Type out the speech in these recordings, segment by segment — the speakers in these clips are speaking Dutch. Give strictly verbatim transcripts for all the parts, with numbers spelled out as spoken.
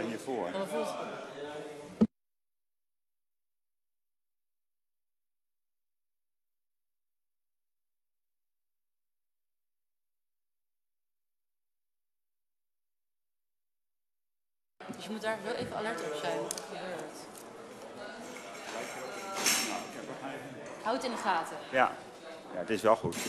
zijn hiervoor. Dan voelt het... Dus je moet daar wel even alert op zijn. Wat gebeurt? Houd het in de gaten. Ja. Ja, het is wel goed.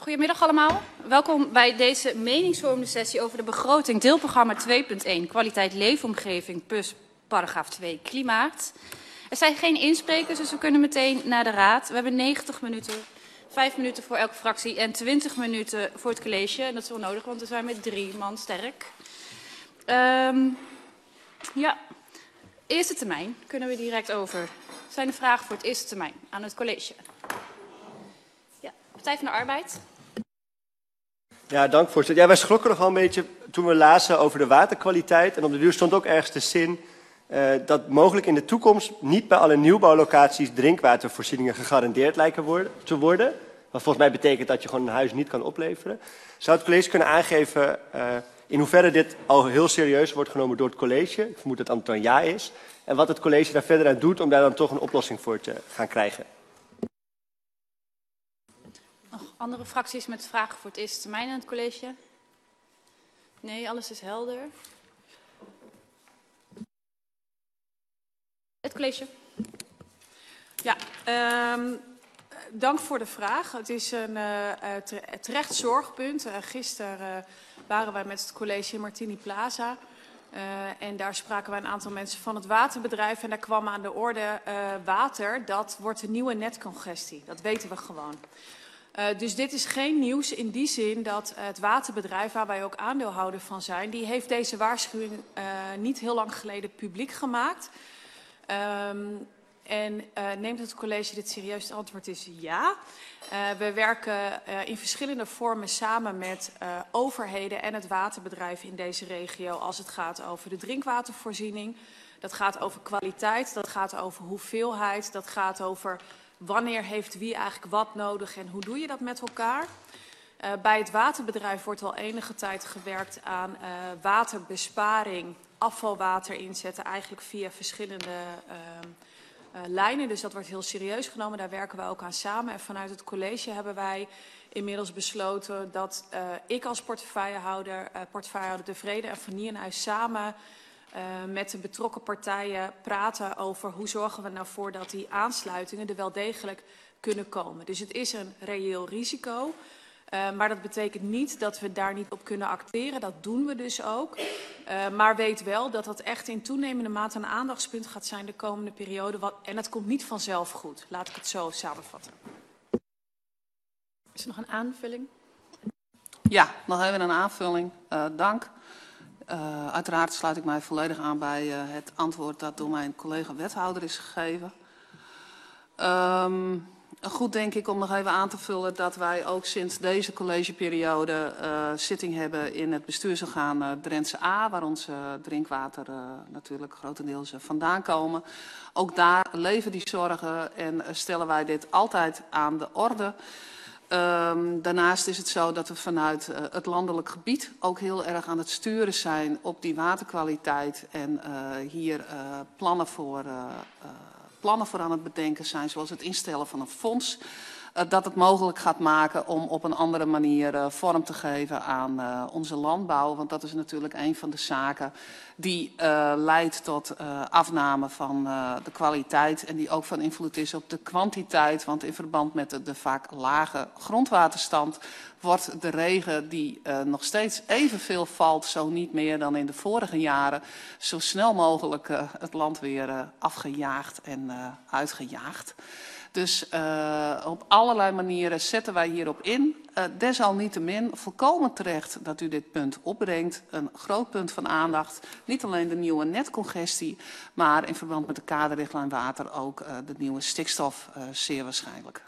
Goedemiddag allemaal. Welkom bij deze meningsvormende sessie over de begroting deelprogramma twee punt één kwaliteit leefomgeving plus paragraaf twee klimaat. Er zijn geen insprekers, dus we kunnen meteen naar de raad. We hebben negentig minuten, vijf minuten voor elke fractie en twintig minuten voor het college. En dat is wel nodig, want we zijn met drie man sterk. Um, ja, eerste termijn kunnen we direct over. Zijn er vragen voor het eerste termijn aan het college? Ja, Partij van de Arbeid. Ja, dank voorzitter. Ja, wij schrokken nog wel een beetje toen we lazen over de waterkwaliteit. En op de duur stond ook ergens de zin uh, dat mogelijk in de toekomst niet bij alle nieuwbouwlocaties drinkwatervoorzieningen gegarandeerd lijken worden, te worden. Wat volgens mij betekent dat je gewoon een huis niet kan opleveren. Zou het college kunnen aangeven uh, in hoeverre dit al heel serieus wordt genomen door het college? Ik vermoed dat het antwoord een ja is. En wat het college daar verder aan doet om daar dan toch een oplossing voor te gaan krijgen. Nog andere fracties met vragen voor het eerste termijn aan het college? Nee, alles is helder. Het college. Ja, um, dank voor de vraag. Het is een uh, terecht zorgpunt. Uh, gisteren uh, waren wij met het college in Martini Plaza. Uh, en daar spraken wij een aantal mensen van het waterbedrijf. En daar kwam aan de orde uh, water. Dat wordt een nieuwe netcongestie. Dat weten we gewoon. Uh, dus dit is geen nieuws in die zin dat uh, het waterbedrijf, waar wij ook aandeelhouder van zijn, die heeft deze waarschuwing uh, niet heel lang geleden publiek gemaakt. Um, en uh, neemt het college dit serieus? Het antwoord is ja. Uh, we werken uh, in verschillende vormen samen met uh, overheden en het waterbedrijf in deze regio als het gaat over de drinkwatervoorziening. Dat gaat over kwaliteit, dat gaat over hoeveelheid, dat gaat over wanneer heeft wie eigenlijk wat nodig en hoe doe je dat met elkaar. Uh, bij het waterbedrijf wordt al enige tijd gewerkt aan uh, waterbesparing, afvalwater inzetten, eigenlijk via verschillende uh, uh, lijnen. Dus dat wordt heel serieus genomen, daar werken wij ook aan samen. En vanuit het college hebben wij inmiddels besloten dat uh, ik als portefeuillehouder, uh, portefeuillehouder De Vrede en Van Nieuwenhuis samen Uh, met de betrokken partijen praten over hoe zorgen we nou voor dat die aansluitingen er wel degelijk kunnen komen. Dus het is een reëel risico, uh, maar dat betekent niet dat we daar niet op kunnen acteren. Dat doen we dus ook. Uh, maar weet wel dat dat echt in toenemende mate een aandachtspunt gaat zijn de komende periode. Wat, en dat komt niet vanzelf goed. Laat ik het zo samenvatten. Is er nog een aanvulling? Ja, nog even een aanvulling. Uh, dank. Uh, uiteraard sluit ik mij volledig aan bij uh, het antwoord dat door mijn collega-wethouder is gegeven. Um, goed denk ik om nog even aan te vullen dat wij ook sinds deze collegeperiode uh, zitting hebben in het bestuursorgaan uh, Drentse A, waar onze drinkwater uh, natuurlijk grotendeels uh, vandaan komen. Ook daar leven die zorgen en uh, stellen wij dit altijd aan de orde. Um, daarnaast is het zo dat we vanuit uh, het landelijk gebied ook heel erg aan het sturen zijn op die waterkwaliteit. En uh, hier uh, plannen, voor, uh, uh, plannen voor aan het bedenken zijn, zoals het instellen van een fonds. Uh, dat het mogelijk gaat maken om op een andere manier uh, vorm te geven aan uh, onze landbouw. Want dat is natuurlijk een van de zaken die uh, leidt tot uh, afname van uh, de kwaliteit. En die ook van invloed is op de kwantiteit. Want in verband met de, de vaak lage grondwaterstand wordt de regen die uh, nog steeds evenveel valt, zo niet meer dan in de vorige jaren, zo snel mogelijk uh, het land weer uh, afgejaagd en uh, uitgejaagd. Dus uh, op allerlei manieren zetten wij hierop in. Uh, desalniettemin volkomen terecht dat u dit punt opbrengt. Een groot punt van aandacht. Niet alleen de nieuwe netcongestie, maar in verband met de kaderrichtlijn water ook uh, de nieuwe stikstof uh, zeer waarschijnlijk.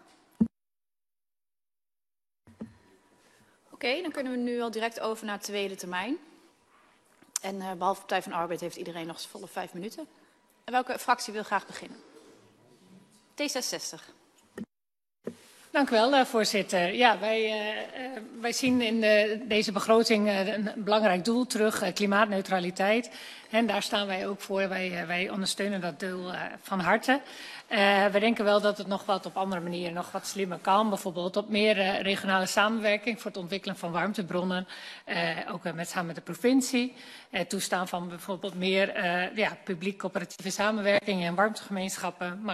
Oké, okay, dan kunnen we nu al direct over naar het tweede termijn. En uh, behalve Partij van de Arbeid heeft iedereen nog volle vijf minuten. En welke fractie wil graag beginnen? D zesenzestig. Dank u wel, uh, voorzitter. Ja, wij, uh, wij zien in de, deze begroting uh, een belangrijk doel terug, uh, klimaatneutraliteit. En daar staan wij ook voor. Wij, uh, wij ondersteunen dat doel uh, van harte. Uh, we denken wel dat het nog wat op andere manieren nog wat slimmer kan. Bijvoorbeeld op meer uh, regionale samenwerking voor het ontwikkelen van warmtebronnen. Uh, ook uh, met samen met de provincie. Uh, toestaan van bijvoorbeeld meer uh, ja, publiek-coöperatieve samenwerking en warmtegemeenschappen. Maar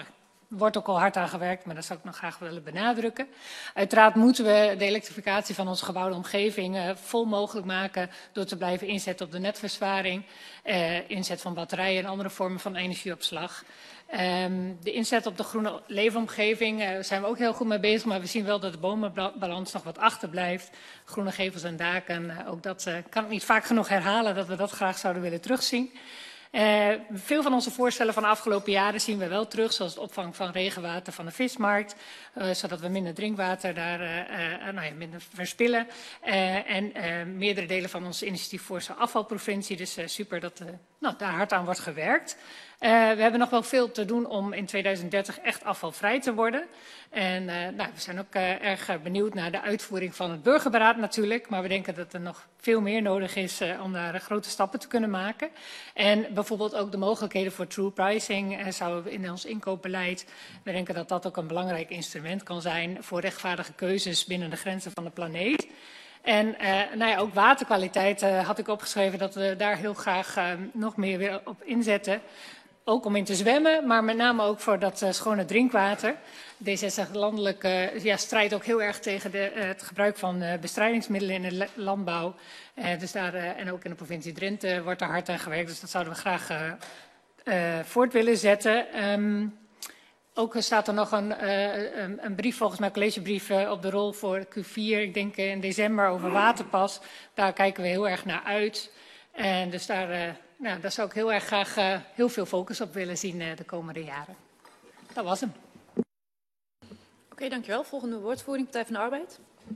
wordt ook al hard aan gewerkt, maar dat zou ik nog graag willen benadrukken. Uiteraard moeten we de elektrificatie van onze gebouwde omgeving uh, vol mogelijk maken door te blijven inzetten op de netverzwaring, uh, inzet van batterijen en andere vormen van energieopslag. Um, de inzet op de groene leefomgeving uh, zijn we ook heel goed mee bezig, maar we zien wel dat de bomenbalans nog wat achterblijft. Groene gevels en daken, uh, ook dat uh, kan ik niet vaak genoeg herhalen dat we dat graag zouden willen terugzien. Uh, veel van onze voorstellen van de afgelopen jaren zien we wel terug, zoals het opvang van regenwater van de vismarkt, uh, zodat we minder drinkwater daar uh, uh, nou ja, minder verspillen. Uh, en uh, meerdere delen van ons initiatief voor zo'n afvalprovincie, dus uh, super dat uh, nou, daar hard aan wordt gewerkt. Uh, we hebben nog wel veel te doen om in tweeduizend dertig echt afvalvrij te worden. En uh, nou, we zijn ook uh, erg benieuwd naar de uitvoering van het burgerberaad natuurlijk. Maar we denken dat er nog veel meer nodig is uh, om daar uh, grote stappen te kunnen maken. En bijvoorbeeld ook de mogelijkheden voor true pricing uh, zouden we in ons inkoopbeleid. We denken dat dat ook een belangrijk instrument kan zijn voor rechtvaardige keuzes binnen de grenzen van de planeet. En uh, nou ja, ook waterkwaliteit uh, had ik opgeschreven dat we daar heel graag uh, nog meer weer op inzetten. Ook om in te zwemmen, maar met name ook voor dat uh, schone drinkwater. D zesenzestig landelijk uh, ja, strijdt ook heel erg tegen de, uh, het gebruik van uh, bestrijdingsmiddelen in de landbouw. Uh, dus daar, uh, en ook in de provincie Drenthe wordt er hard aan gewerkt. Dus dat zouden we graag uh, uh, voort willen zetten. Um, ook staat er nog een, uh, een, een brief, volgens mij collegebrief, uh, op de rol voor Q vier. Ik denk uh, in december over waterpas. Daar kijken we heel erg naar uit. En dus daar... Uh, Nou, daar zou ik heel erg graag uh, heel veel focus op willen zien uh, de komende jaren. Dat was hem. Oké, okay, dankjewel. Volgende woordvoering, Partij van de Arbeid.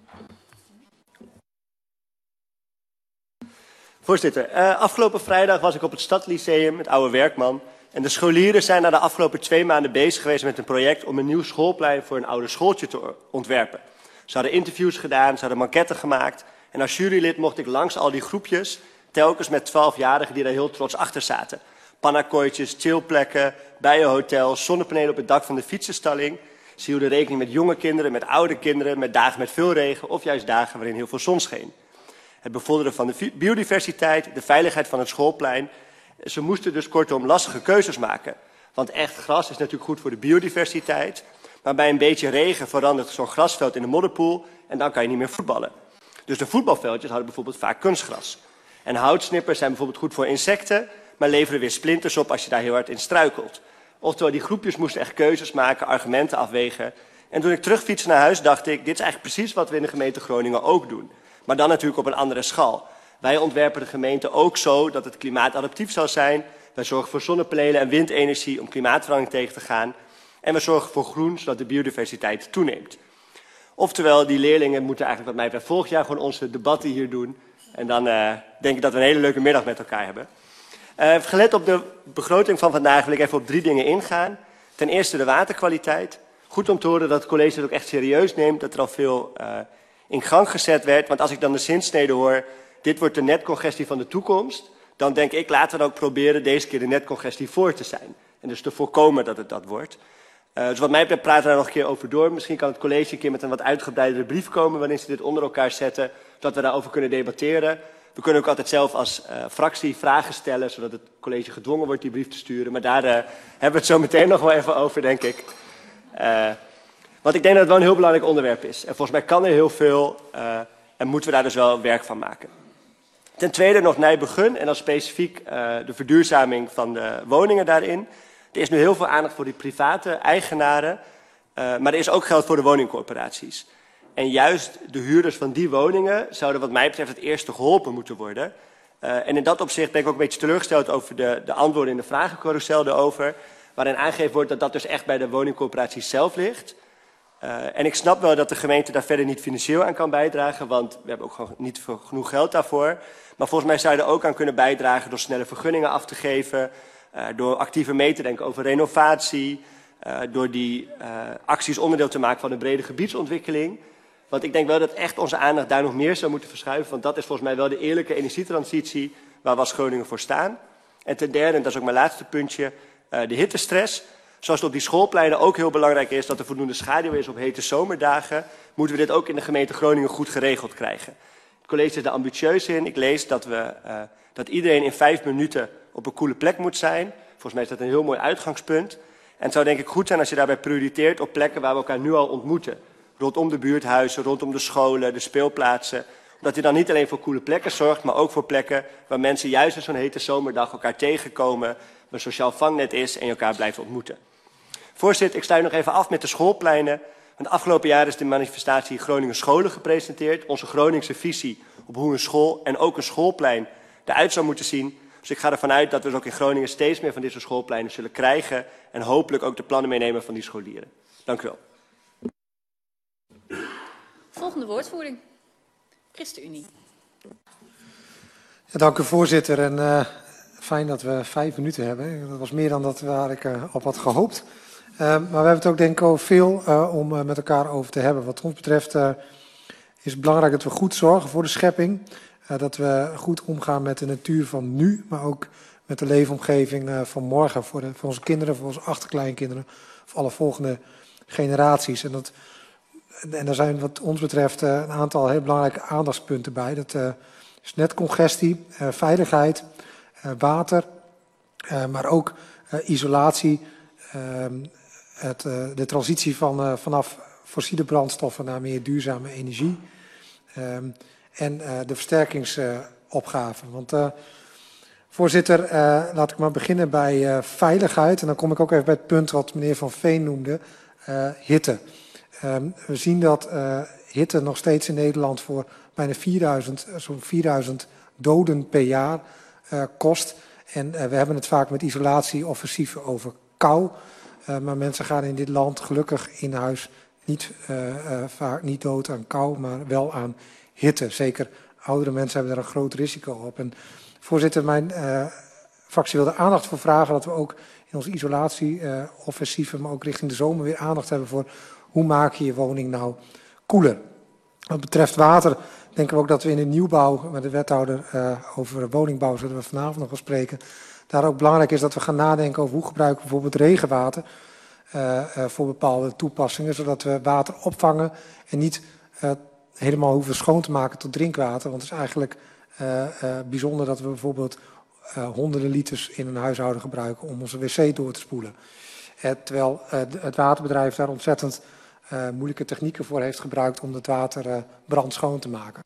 Voorzitter, uh, afgelopen vrijdag was ik op het Stadslyceum, het oude Werkman. En de scholieren zijn na de afgelopen twee maanden bezig geweest met een project om een nieuw schoolplein voor een oude schooltje te ontwerpen. Ze hadden interviews gedaan, ze hadden maquetten gemaakt. En als jurylid mocht ik langs al die groepjes, telkens met twaalfjarigen die daar heel trots achter zaten. Pannakooitjes, chillplekken, bijenhotels, zonnepanelen op het dak van de fietsenstalling. Ze hielden rekening met jonge kinderen, met oude kinderen, met dagen met veel regen of juist dagen waarin heel veel zon scheen. Het bevorderen van de biodiversiteit, de veiligheid van het schoolplein. Ze moesten dus kortom lastige keuzes maken. Want echt gras is natuurlijk goed voor de biodiversiteit. Maar bij een beetje regen verandert zo'n grasveld in een modderpoel en dan kan je niet meer voetballen. Dus de voetbalveldjes hadden bijvoorbeeld vaak kunstgras. En houtsnippers zijn bijvoorbeeld goed voor insecten, maar leveren weer splinters op als je daar heel hard in struikelt. Oftewel, die groepjes moesten echt keuzes maken, argumenten afwegen. En toen ik terugfietste naar huis dacht ik, dit is eigenlijk precies wat we in de gemeente Groningen ook doen. Maar dan natuurlijk op een andere schaal. Wij ontwerpen de gemeente ook zo dat het klimaatadaptief zal zijn. Wij zorgen voor zonnepanelen en windenergie om klimaatverandering tegen te gaan. En we zorgen voor groen, zodat de biodiversiteit toeneemt. Oftewel, die leerlingen moeten eigenlijk wat mij betreft volgend jaar gewoon onze debatten hier doen. En dan uh, denk ik dat we een hele leuke middag met elkaar hebben. Uh, gelet op de begroting van vandaag wil ik even op drie dingen ingaan. Ten eerste de waterkwaliteit. Goed om te horen dat het college het ook echt serieus neemt, dat er al veel uh, in gang gezet werd. Want als ik dan de zinsnede hoor, dit wordt de netcongestie van de toekomst, dan denk ik, laten we ook proberen deze keer de netcongestie voor te zijn. En dus te voorkomen dat het dat wordt. Uh, dus wat mij betreft praten we daar nog een keer over door. Misschien kan het college een keer met een wat uitgebreidere brief komen waarin ze dit onder elkaar zetten, zodat we daarover kunnen debatteren. We kunnen ook altijd zelf als uh, fractie vragen stellen, zodat het college gedwongen wordt die brief te sturen. Maar daar uh, hebben we het zo meteen nog wel even over, denk ik. Uh, want ik denk dat het wel een heel belangrijk onderwerp is. En volgens mij kan er heel veel uh, en moeten we daar dus wel werk van maken. Ten tweede nog Nijbegun en dan specifiek uh, de verduurzaming van de woningen daarin. Er is nu heel veel aandacht voor die private eigenaren, uh, maar er is ook geld voor de woningcorporaties. En juist de huurders van die woningen zouden wat mij betreft het eerste geholpen moeten worden. Uh, en in dat opzicht ben ik ook een beetje teleurgesteld over de, de antwoorden in de vragencarousel erover, waarin aangegeven wordt dat dat dus echt bij de woningcorporaties zelf ligt. Uh, en ik snap wel dat de gemeente daar verder niet financieel aan kan bijdragen, want we hebben ook gewoon niet genoeg geld daarvoor. Maar volgens mij zou je er ook aan kunnen bijdragen door snelle vergunningen af te geven, uh, door actiever mee te denken over renovatie, uh, door die uh, acties onderdeel te maken van een brede gebiedsontwikkeling. Want ik denk wel dat echt onze aandacht daar nog meer zou moeten verschuiven, want dat is volgens mij wel de eerlijke energietransitie waar we als Groningen voor staan. En ten derde, en dat is ook mijn laatste puntje, uh, de hittestress. Zoals het op die schoolpleinen ook heel belangrijk is dat er voldoende schaduw is op hete zomerdagen, moeten we dit ook in de gemeente Groningen goed geregeld krijgen. Het college is er ambitieus in. Ik lees dat, we, uh, dat iedereen in vijf minuten op een koele plek moet zijn. Volgens mij is dat een heel mooi uitgangspunt. En het zou denk ik goed zijn als je daarbij prioriteert op plekken waar we elkaar nu al ontmoeten. Rondom de buurthuizen, rondom de scholen, de speelplaatsen. Omdat je dan niet alleen voor coole plekken zorgt, maar ook voor plekken waar mensen juist op zo'n hete zomerdag elkaar tegenkomen, waar een sociaal vangnet is en je elkaar blijft ontmoeten. Voorzitter, ik sluit nog even af met de schoolpleinen. Want afgelopen jaar is de manifestatie Groningen Scholen gepresenteerd. Onze Groningse visie op hoe een school en ook een schoolplein eruit zou moeten zien. Dus ik ga ervan uit dat we dus ook in Groningen steeds meer van dit soort schoolpleinen zullen krijgen. En hopelijk ook de plannen meenemen van die scholieren. Dank u wel. Volgende woordvoering. ChristenUnie. Ja, dank u voorzitter. En uh, fijn dat we vijf minuten hebben. Dat was meer dan dat waar ik uh, op had gehoopt. Uh, maar we hebben het ook denk ik over veel uh, om uh, met elkaar over te hebben. Wat ons betreft uh, is het belangrijk dat we goed zorgen voor de schepping. Uh, dat we goed omgaan met de natuur van nu, maar ook met de leefomgeving uh, van morgen. Voor, de, voor onze kinderen, voor onze achterkleinkinderen, voor alle volgende generaties. En, dat, en daar zijn wat ons betreft uh, een aantal heel belangrijke aandachtspunten bij. Dat uh, is netcongestie, uh, veiligheid, uh, water, uh, maar ook uh, isolatie. Uh, het, uh, de transitie van, uh, vanaf fossiele brandstoffen naar meer duurzame energie. Uh, en uh, de versterkingsopgave. Uh, Want uh, voorzitter, uh, laat ik maar beginnen bij uh, veiligheid. En dan kom ik ook even bij het punt wat meneer Van Veen noemde, uh, hitte. Uh, we zien dat uh, hitte nog steeds in Nederland voor bijna vierduizend, zo'n vierduizend doden per jaar uh, kost. En uh, we hebben het vaak met isolatieoffensieven over kou. Uh, maar mensen gaan in dit land gelukkig in huis niet, uh, uh, vaak niet dood aan kou, maar wel aan hitte. Zeker oudere mensen hebben daar een groot risico op. En voorzitter, mijn uh, fractie wil er aandacht voor vragen dat we ook in onze isolatieoffensieven, uh, maar ook richting de zomer weer aandacht hebben voor hoe maak je je woning nou koeler. Wat betreft water denken we ook dat we in de nieuwbouw, met de wethouder uh, over woningbouw zullen we vanavond nog wel spreken, daar ook belangrijk is dat we gaan nadenken over hoe gebruiken we bijvoorbeeld regenwater uh, uh, voor bepaalde toepassingen, zodat we water opvangen en niet uh, helemaal hoeven schoon te maken tot drinkwater. Want het is eigenlijk uh, uh, bijzonder dat we bijvoorbeeld uh, honderden liters in een huishouden gebruiken om onze wc door te spoelen. Uh, terwijl uh, het waterbedrijf daar ontzettend uh, moeilijke technieken voor heeft gebruikt om het water uh, brandschoon te maken.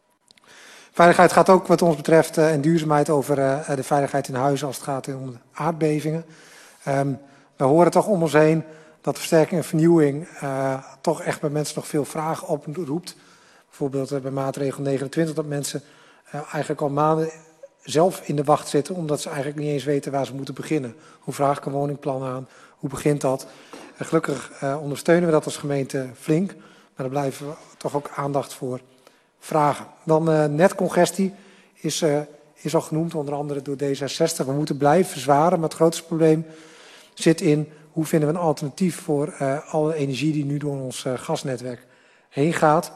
Veiligheid gaat ook wat ons betreft uh, en duurzaamheid over uh, de veiligheid in huizen als het gaat om de aardbevingen. Um, we horen toch om ons heen dat versterking en vernieuwing uh, toch echt bij mensen nog veel vragen oproept. Bijvoorbeeld uh, bij maatregel negenentwintig dat mensen uh, eigenlijk al maanden zelf in de wacht zitten omdat ze eigenlijk niet eens weten waar ze moeten beginnen. Hoe vraag ik een woningplan aan? Hoe begint dat? Uh, gelukkig uh, ondersteunen we dat als gemeente flink, maar daar blijven we toch ook aandacht voor vragen. Dan uh, netcongestie is, uh, is al genoemd, onder andere door D zesenzestig. We moeten blijven verzwaren, maar het grootste probleem zit in hoe vinden we een alternatief voor uh, alle energie die nu door ons uh, gasnetwerk heen gaat.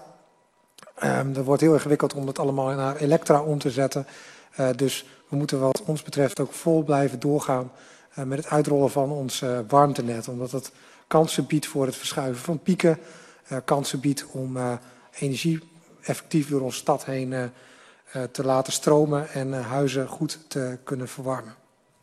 Um, dat wordt heel ingewikkeld om dat allemaal naar elektra om te zetten. Uh, dus we moeten wat ons betreft ook vol blijven doorgaan uh, met het uitrollen van ons uh, warmtenet. Omdat het kansen biedt voor het verschuiven van pieken. Uh, kansen biedt om uh, energie effectief door onze stad heen uh, uh, te laten stromen en uh, huizen goed te kunnen verwarmen.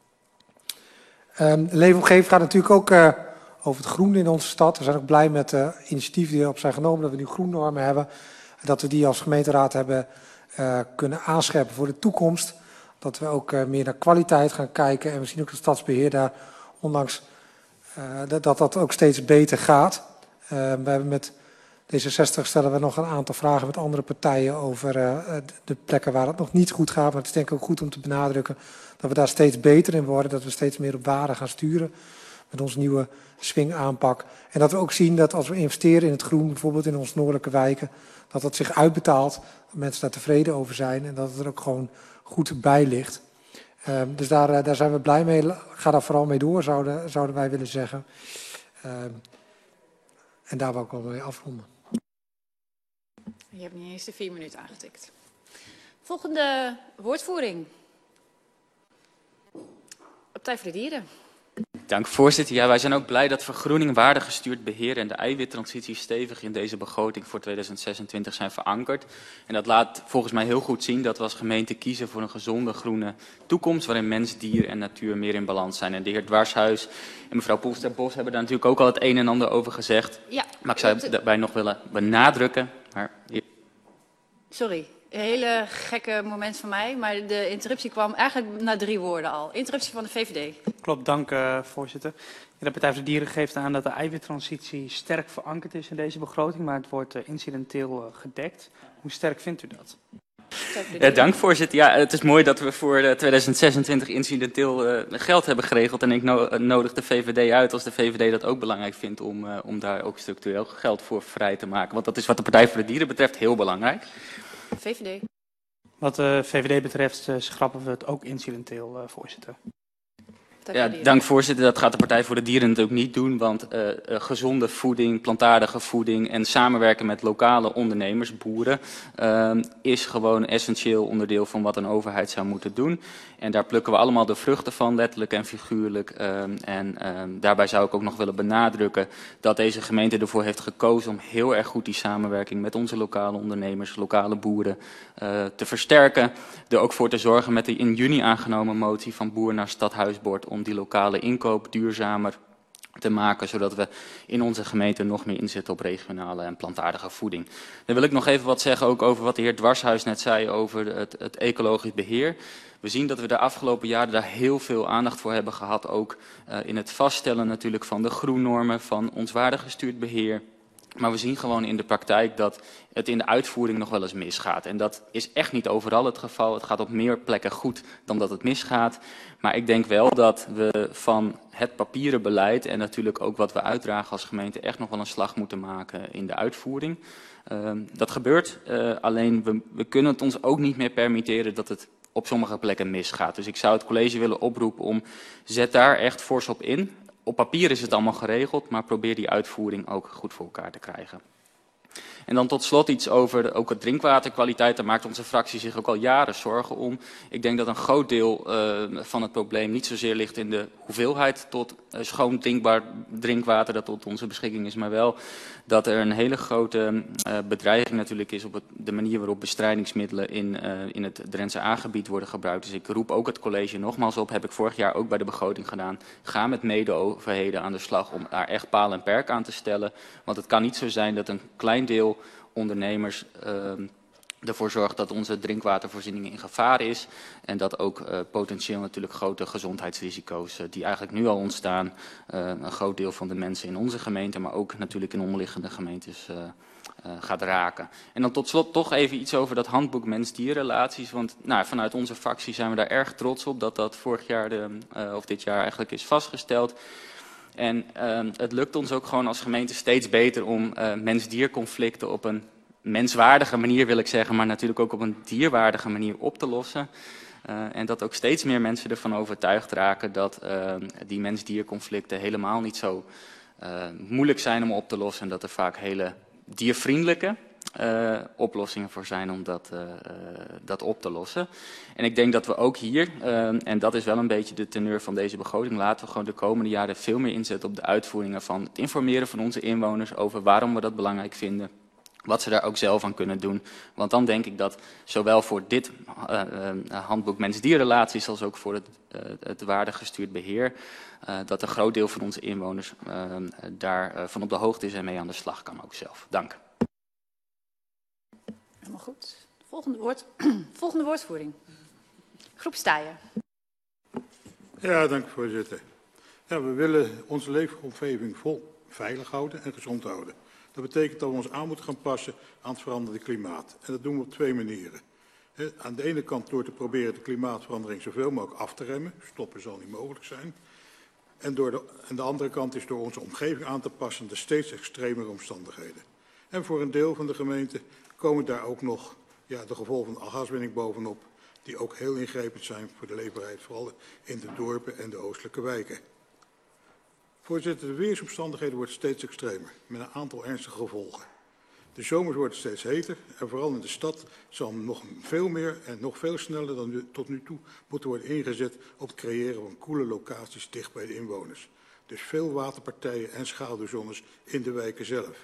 Um, de leefomgeving gaat natuurlijk ook uh, over het groen in onze stad. We zijn ook blij met de initiatieven die erop zijn genomen, dat we nu groennormen hebben. Dat we die als gemeenteraad hebben uh, kunnen aanscherpen voor de toekomst. Dat we ook uh, meer naar kwaliteit gaan kijken. En we zien ook dat het stadsbeheer daar, ondanks uh, dat, dat dat ook steeds beter gaat. Uh, we hebben met D zesenzestig stellen we nog een aantal vragen met andere partijen over uh, de plekken waar het nog niet goed gaat. Maar het is denk ik ook goed om te benadrukken dat we daar steeds beter in worden. Dat we steeds meer op waarde gaan sturen met onze nieuwe swing-aanpak. En dat we ook zien dat als we investeren in het groen, bijvoorbeeld in onze noordelijke wijken, dat dat zich uitbetaalt, dat mensen daar tevreden over zijn en dat het er ook gewoon goed bij ligt. Uh, dus daar, uh, daar zijn we blij mee. Ga daar vooral mee door, zouden, zouden wij willen zeggen. Uh, en daar wil ik wel mee afronden. Je hebt niet eens de vier minuten aangetikt. Volgende woordvoering. Partij voor de Dieren. Dank voorzitter. Ja, wij zijn ook blij dat vergroening, waardegestuurd beheer en de eiwittransitie stevig in deze begroting voor tweeduizend zesentwintig zijn verankerd. En dat laat volgens mij heel goed zien dat we als gemeente kiezen voor een gezonde groene toekomst waarin mens, dier en natuur meer in balans zijn. En de heer Dwarshuis en mevrouw Poelster-Bos hebben daar natuurlijk ook al het een en ander over gezegd. Ja, maar ik zou het daarbij nog willen benadrukken. Maar... Sorry. Een hele gekke moment van mij, maar de interruptie kwam eigenlijk na drie woorden al. Interruptie van de V V D. Klopt, dank uh, voorzitter. De Partij voor de Dieren geeft aan dat de eiwittransitie sterk verankerd is in deze begroting, maar het wordt uh, incidenteel uh, gedekt. Hoe sterk vindt u dat? Ja, dank voorzitter. Ja, het is mooi dat we voor uh, tweeduizend zesentwintig incidenteel uh, geld hebben geregeld. En ik no nodig de V V D uit als de V V D dat ook belangrijk vindt om, uh, om daar ook structureel geld voor vrij te maken. Want dat is wat de Partij voor de Dieren betreft heel belangrijk. V V D. Wat de V V D betreft uh, schrappen we het ook incidenteel, uh, voorzitter. Ja, dank voorzitter. Dat gaat de Partij voor de Dieren natuurlijk niet doen, want uh, uh, gezonde voeding, plantaardige voeding en samenwerken met lokale ondernemers, boeren, uh, is gewoon een essentieel onderdeel van wat een overheid zou moeten doen. En daar plukken we allemaal de vruchten van, letterlijk en figuurlijk. Uh, en uh, daarbij zou ik ook nog willen benadrukken dat deze gemeente ervoor heeft gekozen om heel erg goed die samenwerking met onze lokale ondernemers, lokale boeren uh, te versterken. Er ook voor te zorgen met de in juni aangenomen motie van Boer naar Stadhuisbord om die lokale inkoop duurzamer te maken, zodat we in onze gemeente nog meer inzetten op regionale en plantaardige voeding. Dan wil ik nog even wat zeggen ook over wat de heer Dwarshuis net zei over het, het ecologisch beheer. We zien dat we de afgelopen jaren daar heel veel aandacht voor hebben gehad, ook uh, in het vaststellen natuurlijk van de groennormen, van ons waardegestuurd beheer. Maar we zien gewoon in de praktijk dat het in de uitvoering nog wel eens misgaat. En dat is echt niet overal het geval. Het gaat op meer plekken goed dan dat het misgaat. Maar ik denk wel dat we van het papieren beleid en natuurlijk ook wat we uitdragen als gemeente echt nog wel een slag moeten maken in de uitvoering. Uh, dat gebeurt, uh, alleen we, we kunnen het ons ook niet meer permitteren dat het op sommige plekken misgaat. Dus ik zou het college willen oproepen om, zet daar echt fors op in. Op papier is het allemaal geregeld, maar probeer die uitvoering ook goed voor elkaar te krijgen. En dan tot slot iets over de, ook het drinkwaterkwaliteit. Daar maakt onze fractie zich ook al jaren zorgen om. Ik denk dat een groot deel uh, van het probleem niet zozeer ligt in de hoeveelheid tot uh, schoon drinkbaar drinkwater dat tot onze beschikking is, maar wel dat er een hele grote uh, bedreiging natuurlijk is op het, de manier waarop bestrijdingsmiddelen in, uh, in het Drentse A-gebied worden gebruikt. Dus ik roep ook het college nogmaals op, heb ik vorig jaar ook bij de begroting gedaan. Ga met mede-overheden aan de slag om daar echt paal en perk aan te stellen. Want het kan niet zo zijn dat een klein deel ondernemers uh, ervoor zorgt dat onze drinkwatervoorziening in gevaar is. En dat ook uh, potentieel natuurlijk grote gezondheidsrisico's uh, die eigenlijk nu al ontstaan. Uh, een groot deel van de mensen in onze gemeente, maar ook natuurlijk in omliggende gemeentes uh, uh, gaat raken. En dan tot slot toch even iets over dat handboek mens-dierrelaties. Want nou, vanuit onze fractie zijn we daar erg trots op dat dat vorig jaar de, uh, of dit jaar eigenlijk is vastgesteld. En uh, het lukt ons ook gewoon als gemeente steeds beter om uh, mens-dierconflicten op een menswaardige manier, wil ik zeggen, maar natuurlijk ook op een dierwaardige manier op te lossen. Uh, en dat ook steeds meer mensen ervan overtuigd raken dat uh, die mens-dierconflicten helemaal niet zo uh, moeilijk zijn om op te lossen. En dat er vaak hele diervriendelijke uh, oplossingen voor zijn om dat, uh, uh, dat op te lossen. En ik denk dat we ook hier, uh, en dat is wel een beetje de teneur van deze begroting, laten we gewoon de komende jaren veel meer inzetten op de uitvoeringen van het informeren van onze inwoners over waarom we dat belangrijk vinden. Wat ze daar ook zelf aan kunnen doen. Want dan denk ik dat zowel voor dit uh, uh, handboek mens-dierrelaties als ook voor het, uh, het waardegestuurd beheer, uh, dat een groot deel van onze inwoners uh, daar uh, van op de hoogte is en mee aan de slag kan ook zelf. Dank. Helemaal goed. Volgende, woord, volgende woordvoering. Groep Staaien. Ja, dank u voorzitter. Ja, we willen onze leefomgeving vol veilig houden en gezond houden. Dat betekent dat we ons aan moeten gaan passen aan het veranderde klimaat. En dat doen we op twee manieren. He, aan de ene kant door te proberen de klimaatverandering zoveel mogelijk af te remmen. Stoppen zal niet mogelijk zijn. En, door de, en de andere kant is door onze omgeving aan te passen aan de steeds extremere omstandigheden. En voor een deel van de gemeente komen daar ook nog ja, de gevolgen van de gaswinning bovenop. Die ook heel ingrijpend zijn voor de leefbaarheid, vooral in de dorpen en de oostelijke wijken. Voorzitter, de weersomstandigheden worden steeds extremer, met een aantal ernstige gevolgen. De zomers worden steeds heter en vooral in de stad zal nog veel meer en nog veel sneller dan nu, tot nu toe moeten worden ingezet op het creëren van koele locaties dicht bij de inwoners. Dus veel waterpartijen en schaduwzones in de wijken zelf.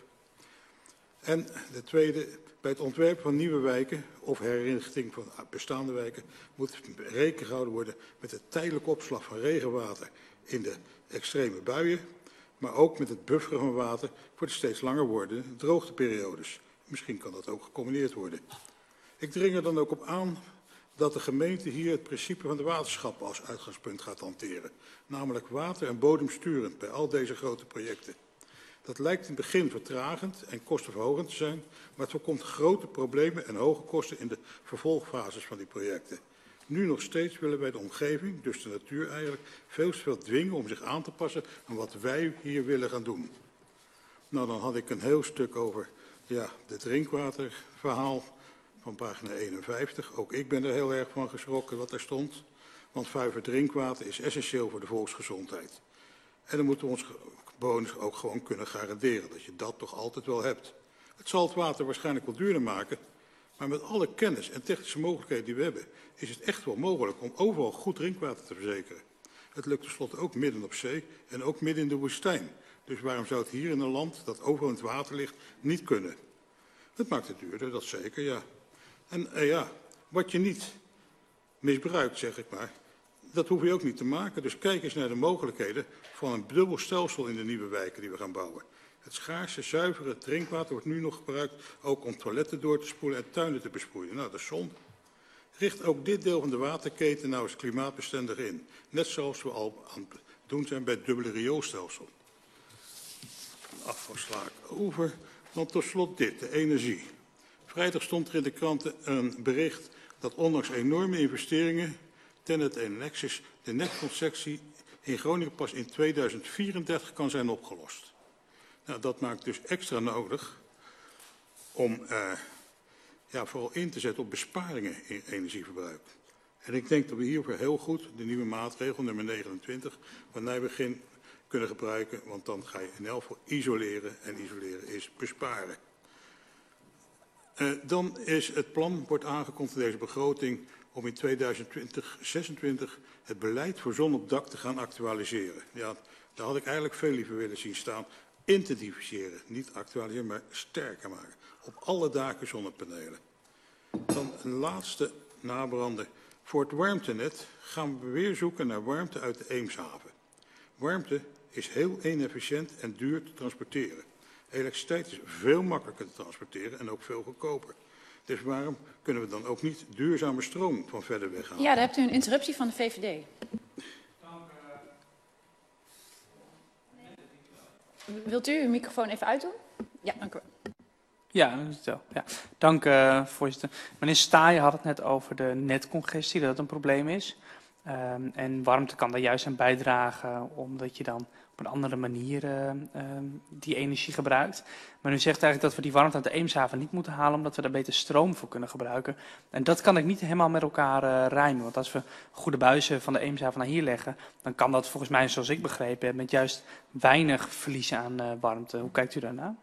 En de tweede, bij het ontwerpen van nieuwe wijken of herinrichting van bestaande wijken moet rekening gehouden worden met de tijdelijke opslag van regenwater in de extreme buien, maar ook met het bufferen van water voor de steeds langer wordende droogteperiodes. Misschien kan dat ook gecombineerd worden. Ik dring er dan ook op aan dat de gemeente hier het principe van de waterschappen als uitgangspunt gaat hanteren. Namelijk water en bodemsturend bij al deze grote projecten. Dat lijkt in het begin vertragend en kostenverhogend te zijn, maar het voorkomt grote problemen en hoge kosten in de vervolgfases van die projecten. Nu nog steeds willen wij de omgeving, dus de natuur eigenlijk, veel te veel dwingen om zich aan te passen aan wat wij hier willen gaan doen. Nou, dan had ik een heel stuk over ja, het drinkwaterverhaal van pagina eenenvijftig. Ook ik ben er heel erg van geschrokken wat daar stond. Want zuiver drinkwater is essentieel voor de volksgezondheid. En dan moeten we ons bewoners ook gewoon kunnen garanderen dat je dat toch altijd wel hebt. Het zal het water waarschijnlijk wel duurder maken, maar met alle kennis en technische mogelijkheden die we hebben, is het echt wel mogelijk om overal goed drinkwater te verzekeren. Het lukt tenslotte ook midden op zee en ook midden in de woestijn. Dus waarom zou het hier in een land dat overal in het water ligt niet kunnen? Het maakt het duurder, dat zeker, ja. En eh, ja, wat je niet misbruikt, zeg ik maar, dat hoef je ook niet te maken. Dus kijk eens naar de mogelijkheden van een dubbel stelsel in de nieuwe wijken die we gaan bouwen. Het schaarse, zuivere drinkwater wordt nu nog gebruikt ook om toiletten door te spoelen en tuinen te besproeien. Nou, dat is zonde. Richt ook dit deel van de waterketen nou eens klimaatbestendig in. Net zoals we al aan het doen zijn bij het dubbele rioolstelsel. Afval sla ik over. Dan tot slot dit, de energie. Vrijdag stond er in de kranten een bericht dat ondanks enorme investeringen Tennet en Nexus de netconstructie in Groningen pas in tweeduizend vierendertig kan zijn opgelost. Nou, dat maakt dus extra nodig om uh, ja, vooral in te zetten op besparingen in energieverbruik. En ik denk dat we hiervoor heel goed de nieuwe maatregel nummer negenentwintig van Nijbegin kunnen gebruiken, want dan ga je in elk geval isoleren en isoleren is besparen. Uh, dan is het plan, wordt aangekondigd in deze begroting, om in tweeduizend zesentwintig het beleid voor zon op dak te gaan actualiseren. Ja, daar had ik eigenlijk veel liever willen zien staan. Intensificeren, niet actualiseren, maar sterker maken. Op alle daken zonnepanelen. Dan een laatste nabrander. Voor het warmtenet gaan we weer zoeken naar warmte uit de Eemshaven. Warmte is heel inefficiënt en duur te transporteren. Elektriciteit is veel makkelijker te transporteren en ook veel goedkoper. Dus waarom kunnen we dan ook niet duurzame stroom van verder weg halen? Ja, daar hebt u een interruptie van de V V D. Wilt u uw microfoon even uitdoen? Ja, dank u wel. Ja, dat is het wel. Ja. Dank, uh, voorzitter. Meneer Staaien had het net over de netcongestie, dat dat een probleem is. Um, en warmte kan daar juist aan bijdragen, omdat je dan op een andere manier uh, um, die energie gebruikt. Maar u zegt eigenlijk dat we die warmte uit de Eemshaven niet moeten halen, omdat we daar beter stroom voor kunnen gebruiken. En dat kan ik niet helemaal met elkaar uh, rijmen. Want als we goede buizen van de Eemshaven naar hier leggen, dan kan dat volgens mij, zoals ik begrepen heb, met juist weinig verliezen aan uh, warmte. Hoe kijkt u daarnaar?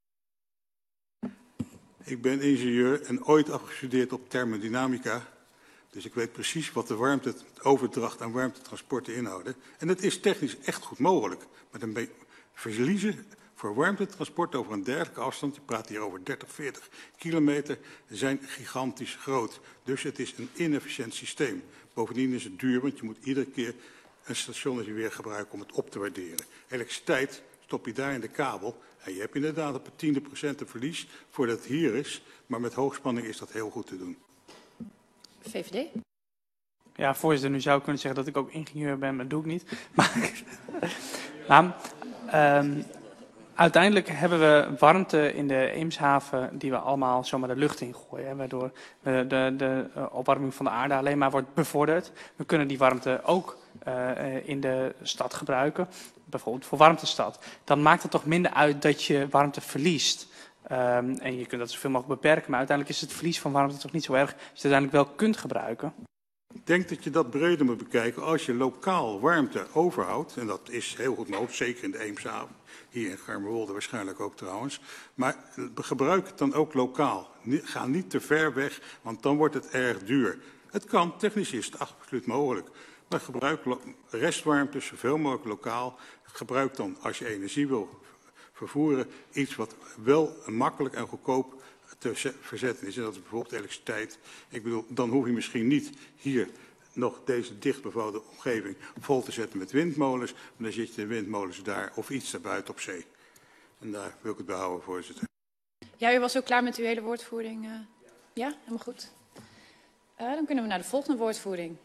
Ik ben ingenieur en ooit afgestudeerd op thermodynamica. Dus ik weet precies wat de warmte, overdracht aan warmtetransporten inhouden. En het is technisch echt goed mogelijk. Maar de verliezen voor warmtetransport over een dergelijke afstand, je praat hier over dertig, veertig kilometer, zijn gigantisch groot. Dus het is een inefficiënt systeem. Bovendien is het duur, want je moet iedere keer een stationnetje weer gebruiken om het op te waarderen. Elektriciteit stop je daar in de kabel en je hebt inderdaad op een tiende procent een verlies voordat het hier is. Maar met hoogspanning is dat heel goed te doen. V V D? Ja, voorzitter, nu zou ik kunnen zeggen dat ik ook ingenieur ben, maar dat doe ik niet. Maar, maar um, uiteindelijk hebben we warmte in de Eemshaven die we allemaal zomaar de lucht in gooien. Hè, waardoor de, de, de opwarming van de aarde alleen maar wordt bevorderd. We kunnen die warmte ook uh, in de stad gebruiken, bijvoorbeeld voor warmtestad. Dan maakt het toch minder uit dat je warmte verliest. Um, en je kunt dat zoveel mogelijk beperken, maar uiteindelijk is het verlies van warmte toch niet zo erg als je het uiteindelijk wel kunt gebruiken. Ik denk dat je dat breder moet bekijken als je lokaal warmte overhoudt. En dat is heel goed mogelijk, zeker in de Eemshaven. Hier in Garmerwolde waarschijnlijk ook trouwens. Maar gebruik het dan ook lokaal. Ga niet te ver weg, want dan wordt het erg duur. Het kan, technisch is het absoluut mogelijk. Maar gebruik restwarmte zoveel mogelijk lokaal. Gebruik dan, als je energie wil vervoeren, iets wat wel makkelijk en goedkoop te verzetten is. En dat is bijvoorbeeld elektriciteit. Ik bedoel, dan hoef je misschien niet hier nog deze dichtbebouwde omgeving vol te zetten met windmolens. Maar dan zit je de windmolens daar of iets daarbuiten op zee. En daar wil ik het bij houden, voorzitter. Ja, u was ook klaar met uw hele woordvoering. Uh, ja, helemaal goed. Uh, dan kunnen we naar de volgende woordvoering.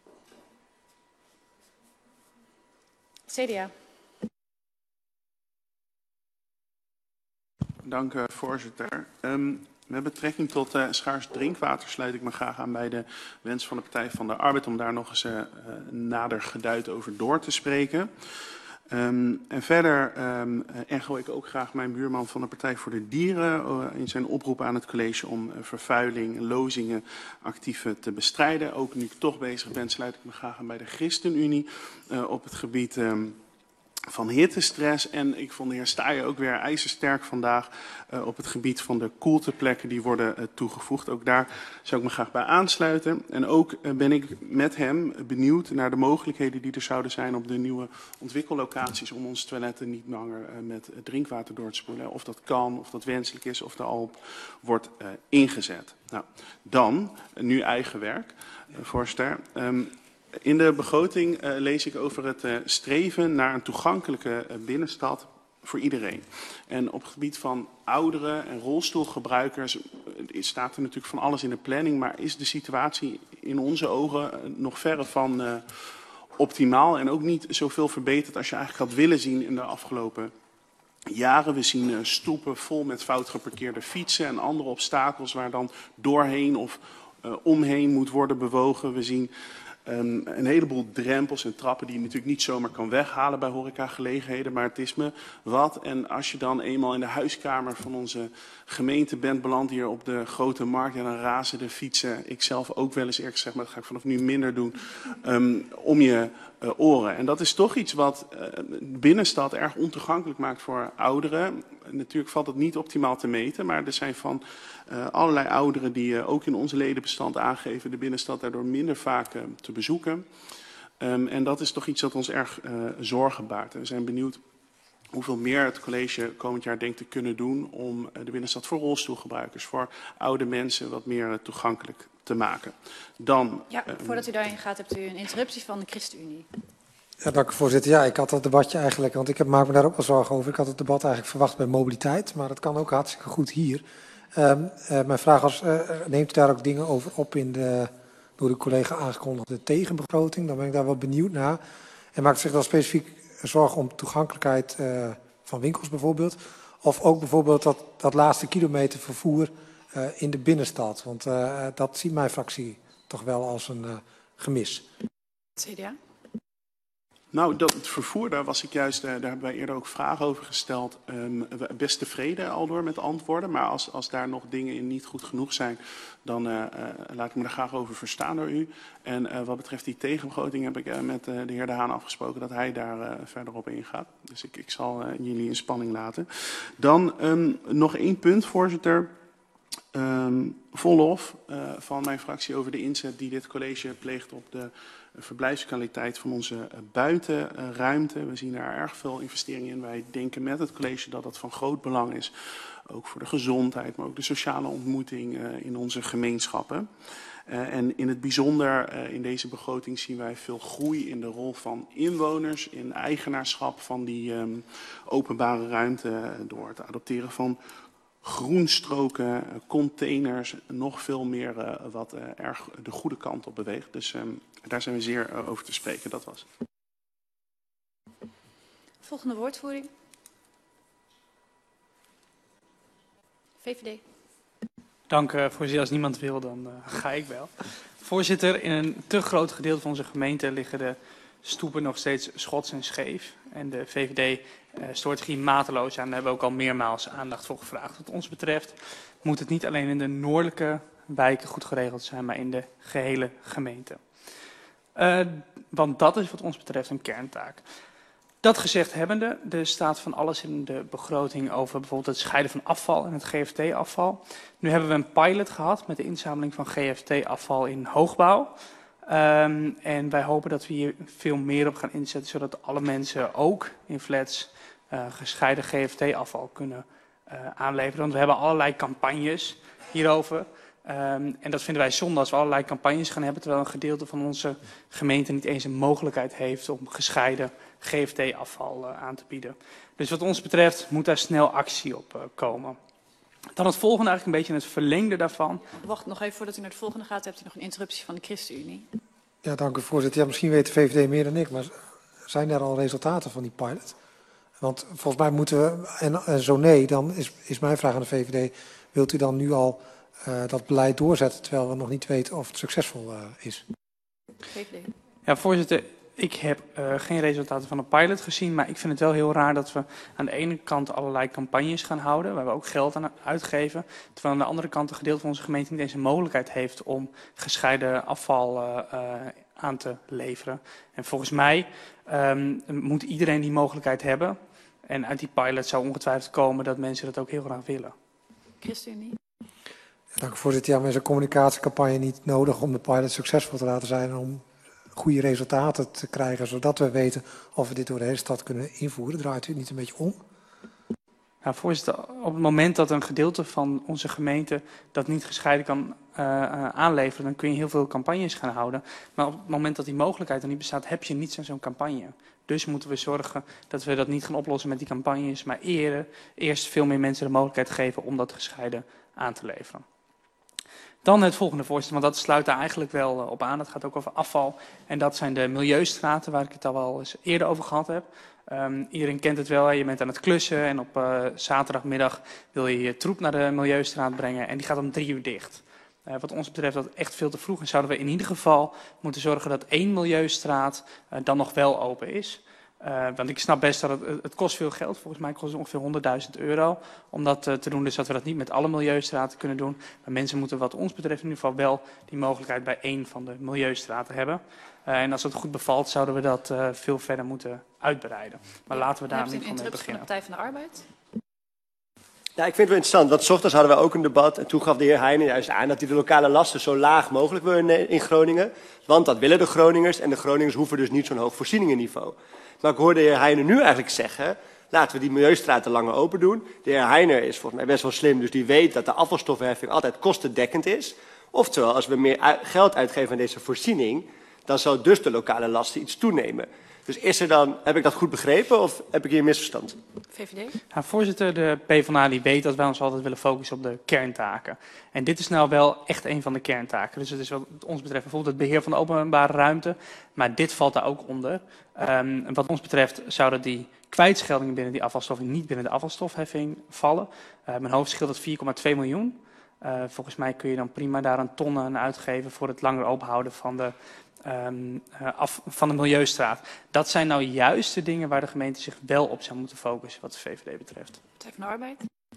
C D A. Dank, uh, voorzitter. Um, met betrekking tot uh, schaars drinkwater sluit ik me graag aan bij de wens van de Partij van de Arbeid om daar nog eens uh, uh, nader geduid over door te spreken. Um, en verder um, echo ik ook graag mijn buurman van de Partij voor de Dieren uh, in zijn oproep aan het college om uh, vervuiling en lozingen actief uh, te bestrijden. Ook nu ik toch bezig ben, sluit ik me graag aan bij de ChristenUnie uh, op het gebied um, van hittestress. En ik vond de heer Staaij ook weer ijzersterk vandaag uh, op het gebied van de koelteplekken die worden uh, toegevoegd. Ook daar zou ik me graag bij aansluiten. En ook uh, ben ik met hem benieuwd naar de mogelijkheden die er zouden zijn op de nieuwe ontwikkellocaties om onze toiletten niet langer uh, met drinkwater door te spoelen. Of dat kan, of dat wenselijk is, of daar al op wordt uh, ingezet. Nou, dan, uh, nu eigen werk, uh, voorzitter. Um, In de begroting uh, lees ik over het uh, streven naar een toegankelijke uh, binnenstad voor iedereen. En op het gebied van ouderen en rolstoelgebruikers uh, staat er natuurlijk van alles in de planning, maar is de situatie in onze ogen uh, nog verre van uh, optimaal en ook niet zoveel verbeterd als je eigenlijk had willen zien in de afgelopen jaren. We zien uh, stoepen vol met fout geparkeerde fietsen en andere obstakels waar dan doorheen of uh, omheen moet worden bewogen. We zien Um, een heleboel drempels en trappen die je natuurlijk niet zomaar kan weghalen bij horecagelegenheden. Maar het is me wat. En als je dan eenmaal in de huiskamer van onze gemeente bent beland hier op de Grote Markt. En dan razen de fietsen. Ik zelf ook wel eens eerlijk gezegd, maar dat ga ik vanaf nu minder doen. Um, om je uh, oren. En dat is toch iets wat uh, de binnenstad erg ontoegankelijk maakt voor ouderen. Natuurlijk valt het niet optimaal te meten. Maar er zijn van uh, allerlei ouderen die uh, ook in onze ledenbestand aangeven de binnenstad daardoor minder vaak uh, te bezoeken. Um, en dat is toch iets dat ons erg uh, zorgen baart. En we zijn benieuwd hoeveel meer het college komend jaar denkt te kunnen doen om uh, de binnenstad voor rolstoelgebruikers, voor oude mensen wat meer uh, toegankelijk te maken. Dan, ja, voordat u daarin gaat, hebt u een interruptie van de ChristenUnie. Ja, dank u voorzitter. Ja, ik had dat debatje eigenlijk, want ik heb, maak me daar ook wel zorgen over. Ik had het debat eigenlijk verwacht bij mobiliteit, maar dat kan ook hartstikke goed hier. Um, uh, mijn vraag was, uh, neemt u daar ook dingen over op in de door uw collega aangekondigde tegenbegroting? Dan ben ik daar wel benieuwd naar. En maakt u zich dan specifiek zorgen om toegankelijkheid uh, van winkels bijvoorbeeld? Of ook bijvoorbeeld dat, dat laatste kilometer vervoer uh, in de binnenstad? Want uh, dat ziet mijn fractie toch wel als een uh, gemis. C D A? Nou, dat, het vervoer, daar was ik juist, daar hebben wij eerder ook vragen over gesteld. Um, best tevreden al door met antwoorden. Maar als, als daar nog dingen in niet goed genoeg zijn, dan uh, uh, laat ik me daar graag over verstaan door u. En uh, wat betreft die tegenbegroting heb ik uh, met uh, de heer De Haan afgesproken dat hij daar uh, verder op ingaat. Dus ik, ik zal uh, jullie in spanning laten. Dan um, nog één punt, voorzitter. Um, vol lof uh, van mijn fractie over de inzet die dit college pleegt op de verblijfskwaliteit van onze buitenruimte. We zien daar erg veel investeringen in. Wij denken met het college dat dat van groot belang is. Ook voor de gezondheid, maar ook de sociale ontmoeting uh, in onze gemeenschappen. Uh, en in het bijzonder uh, in deze begroting zien wij veel groei in de rol van inwoners, in eigenaarschap van die um, openbare ruimte uh, door het adopteren van groenstroken, containers, nog veel meer uh, wat uh, erg de goede kant op beweegt. Dus um, daar zijn we zeer uh, over te spreken. Dat was het. Volgende woordvoering. V V D. Dank, uh, voorzitter. Als niemand wil, dan uh, ga ik wel. Voorzitter, in een te groot gedeelte van onze gemeente liggen de stoepen nog steeds schots en scheef. En de V V D uh, stoort hier mateloos aan. Daar hebben we ook al meermaals aandacht voor gevraagd. Wat ons betreft moet het niet alleen in de noordelijke wijken goed geregeld zijn, maar in de gehele gemeente. Uh, want dat is wat ons betreft een kerntaak. Dat gezegd hebbende, er staat van alles in de begroting over bijvoorbeeld het scheiden van afval en het G F T-afval. Nu hebben we een pilot gehad met de inzameling van G F T-afval in hoogbouw. Um, en wij hopen dat we hier veel meer op gaan inzetten, zodat alle mensen ook in flats uh, gescheiden G F T-afval kunnen uh, aanleveren. Want we hebben allerlei campagnes hierover. Um, en dat vinden wij zonde als we allerlei campagnes gaan hebben, terwijl een gedeelte van onze gemeente niet eens een mogelijkheid heeft om gescheiden G F T-afval uh, aan te bieden. Dus wat ons betreft moet daar snel actie op uh, komen. Dan het volgende, eigenlijk een beetje het verlengde daarvan. Wacht nog even voordat u naar het volgende gaat. Hebt u nog een interruptie van de ChristenUnie? Ja, dank u voorzitter. Ja, misschien weet de V V D meer dan ik, maar zijn er al resultaten van die pilot? Want volgens mij moeten we, en, en zo nee, dan is, is mijn vraag aan de V V D, wilt u dan nu al uh, dat beleid doorzetten, terwijl we nog niet weten of het succesvol uh, is? V V D. Ja, voorzitter. Ik heb uh, geen resultaten van een pilot gezien, maar ik vind het wel heel raar dat we aan de ene kant allerlei campagnes gaan houden, waar we ook geld aan uitgeven, terwijl aan de andere kant een gedeelte van onze gemeente niet eens een mogelijkheid heeft om gescheiden afval uh, uh, aan te leveren. En volgens mij um, moet iedereen die mogelijkheid hebben. En uit die pilot zou ongetwijfeld komen dat mensen dat ook heel graag willen. ChristenUnie. Dank u voorzitter. Ja, maar is een communicatiecampagne niet nodig om de pilot succesvol te laten zijn en om goede resultaten te krijgen, zodat we weten of we dit door de hele stad kunnen invoeren? Draait u het niet een beetje om? Nou, voorzitter, op het moment dat een gedeelte van onze gemeente dat niet gescheiden kan uh, uh, aanleveren, dan kun je heel veel campagnes gaan houden. Maar op het moment dat die mogelijkheid er niet bestaat, heb je niets aan zo'n campagne. Dus moeten we zorgen dat we dat niet gaan oplossen met die campagnes, maar eerder, eerst veel meer mensen de mogelijkheid geven om dat gescheiden aan te leveren. Dan het volgende, voorzitter, want dat sluit daar eigenlijk wel op aan. Dat gaat ook over afval. En dat zijn de milieustraten, waar ik het al wel eens eerder over gehad heb. Um, iedereen kent het wel, je bent aan het klussen en op uh, zaterdagmiddag wil je je troep naar de milieustraat brengen. En die gaat om drie uur dicht. Uh, wat ons betreft dat echt veel te vroeg. En zouden we in ieder geval moeten zorgen dat één milieustraat uh, dan nog wel open is. Uh, want ik snap best dat het, het kost veel geld. Volgens mij kost het ongeveer honderdduizend euro om dat uh, te doen. Dus dat we dat niet met alle milieustraten kunnen doen. Maar mensen moeten wat ons betreft in ieder geval wel die mogelijkheid bij één van de milieustraten hebben. Uh, en als het goed bevalt zouden we dat uh, veel verder moeten uitbreiden. Maar ja, laten we daar in ieder geval mee beginnen. Van de Partij van de Arbeid? Ja, ik vind het wel interessant, want 's ochtends hadden we ook een debat en toen gaf de heer Heijnen juist aan dat hij de lokale lasten zo laag mogelijk wil in, in Groningen. Want dat willen de Groningers en de Groningers hoeven dus niet zo'n hoog voorzieningenniveau. Maar ik hoorde de heer Heijnen nu eigenlijk zeggen, laten we die milieustraten langer open doen. De heer Heijnen is volgens mij best wel slim, dus die weet dat de afvalstoffenheffing altijd kostendekkend is. Oftewel, als we meer geld uitgeven aan deze voorziening, dan zal dus de lokale lasten iets toenemen. Dus is er dan, heb ik dat goed begrepen of heb ik hier een misverstand? V V D? Ja, voorzitter, de PvdA die weet dat wij ons altijd willen focussen op de kerntaken. En dit is nou wel echt een van de kerntaken. Dus het is wat ons betreft bijvoorbeeld het beheer van de openbare ruimte. Maar dit valt daar ook onder. Um, wat ons betreft zouden die kwijtscheldingen binnen die afvalstoffing niet binnen de afvalstofheffing vallen. Uh, mijn hoofd scheelt dat vier komma twee miljoen. Uh, volgens mij kun je dan prima daar een ton aan uitgeven voor het langer openhouden van de... Um, uh, af, van de milieustraat. Dat zijn nou juist de dingen waar de gemeente zich wel op zou moeten focussen wat de V V D betreft. Partij van de Arbeid?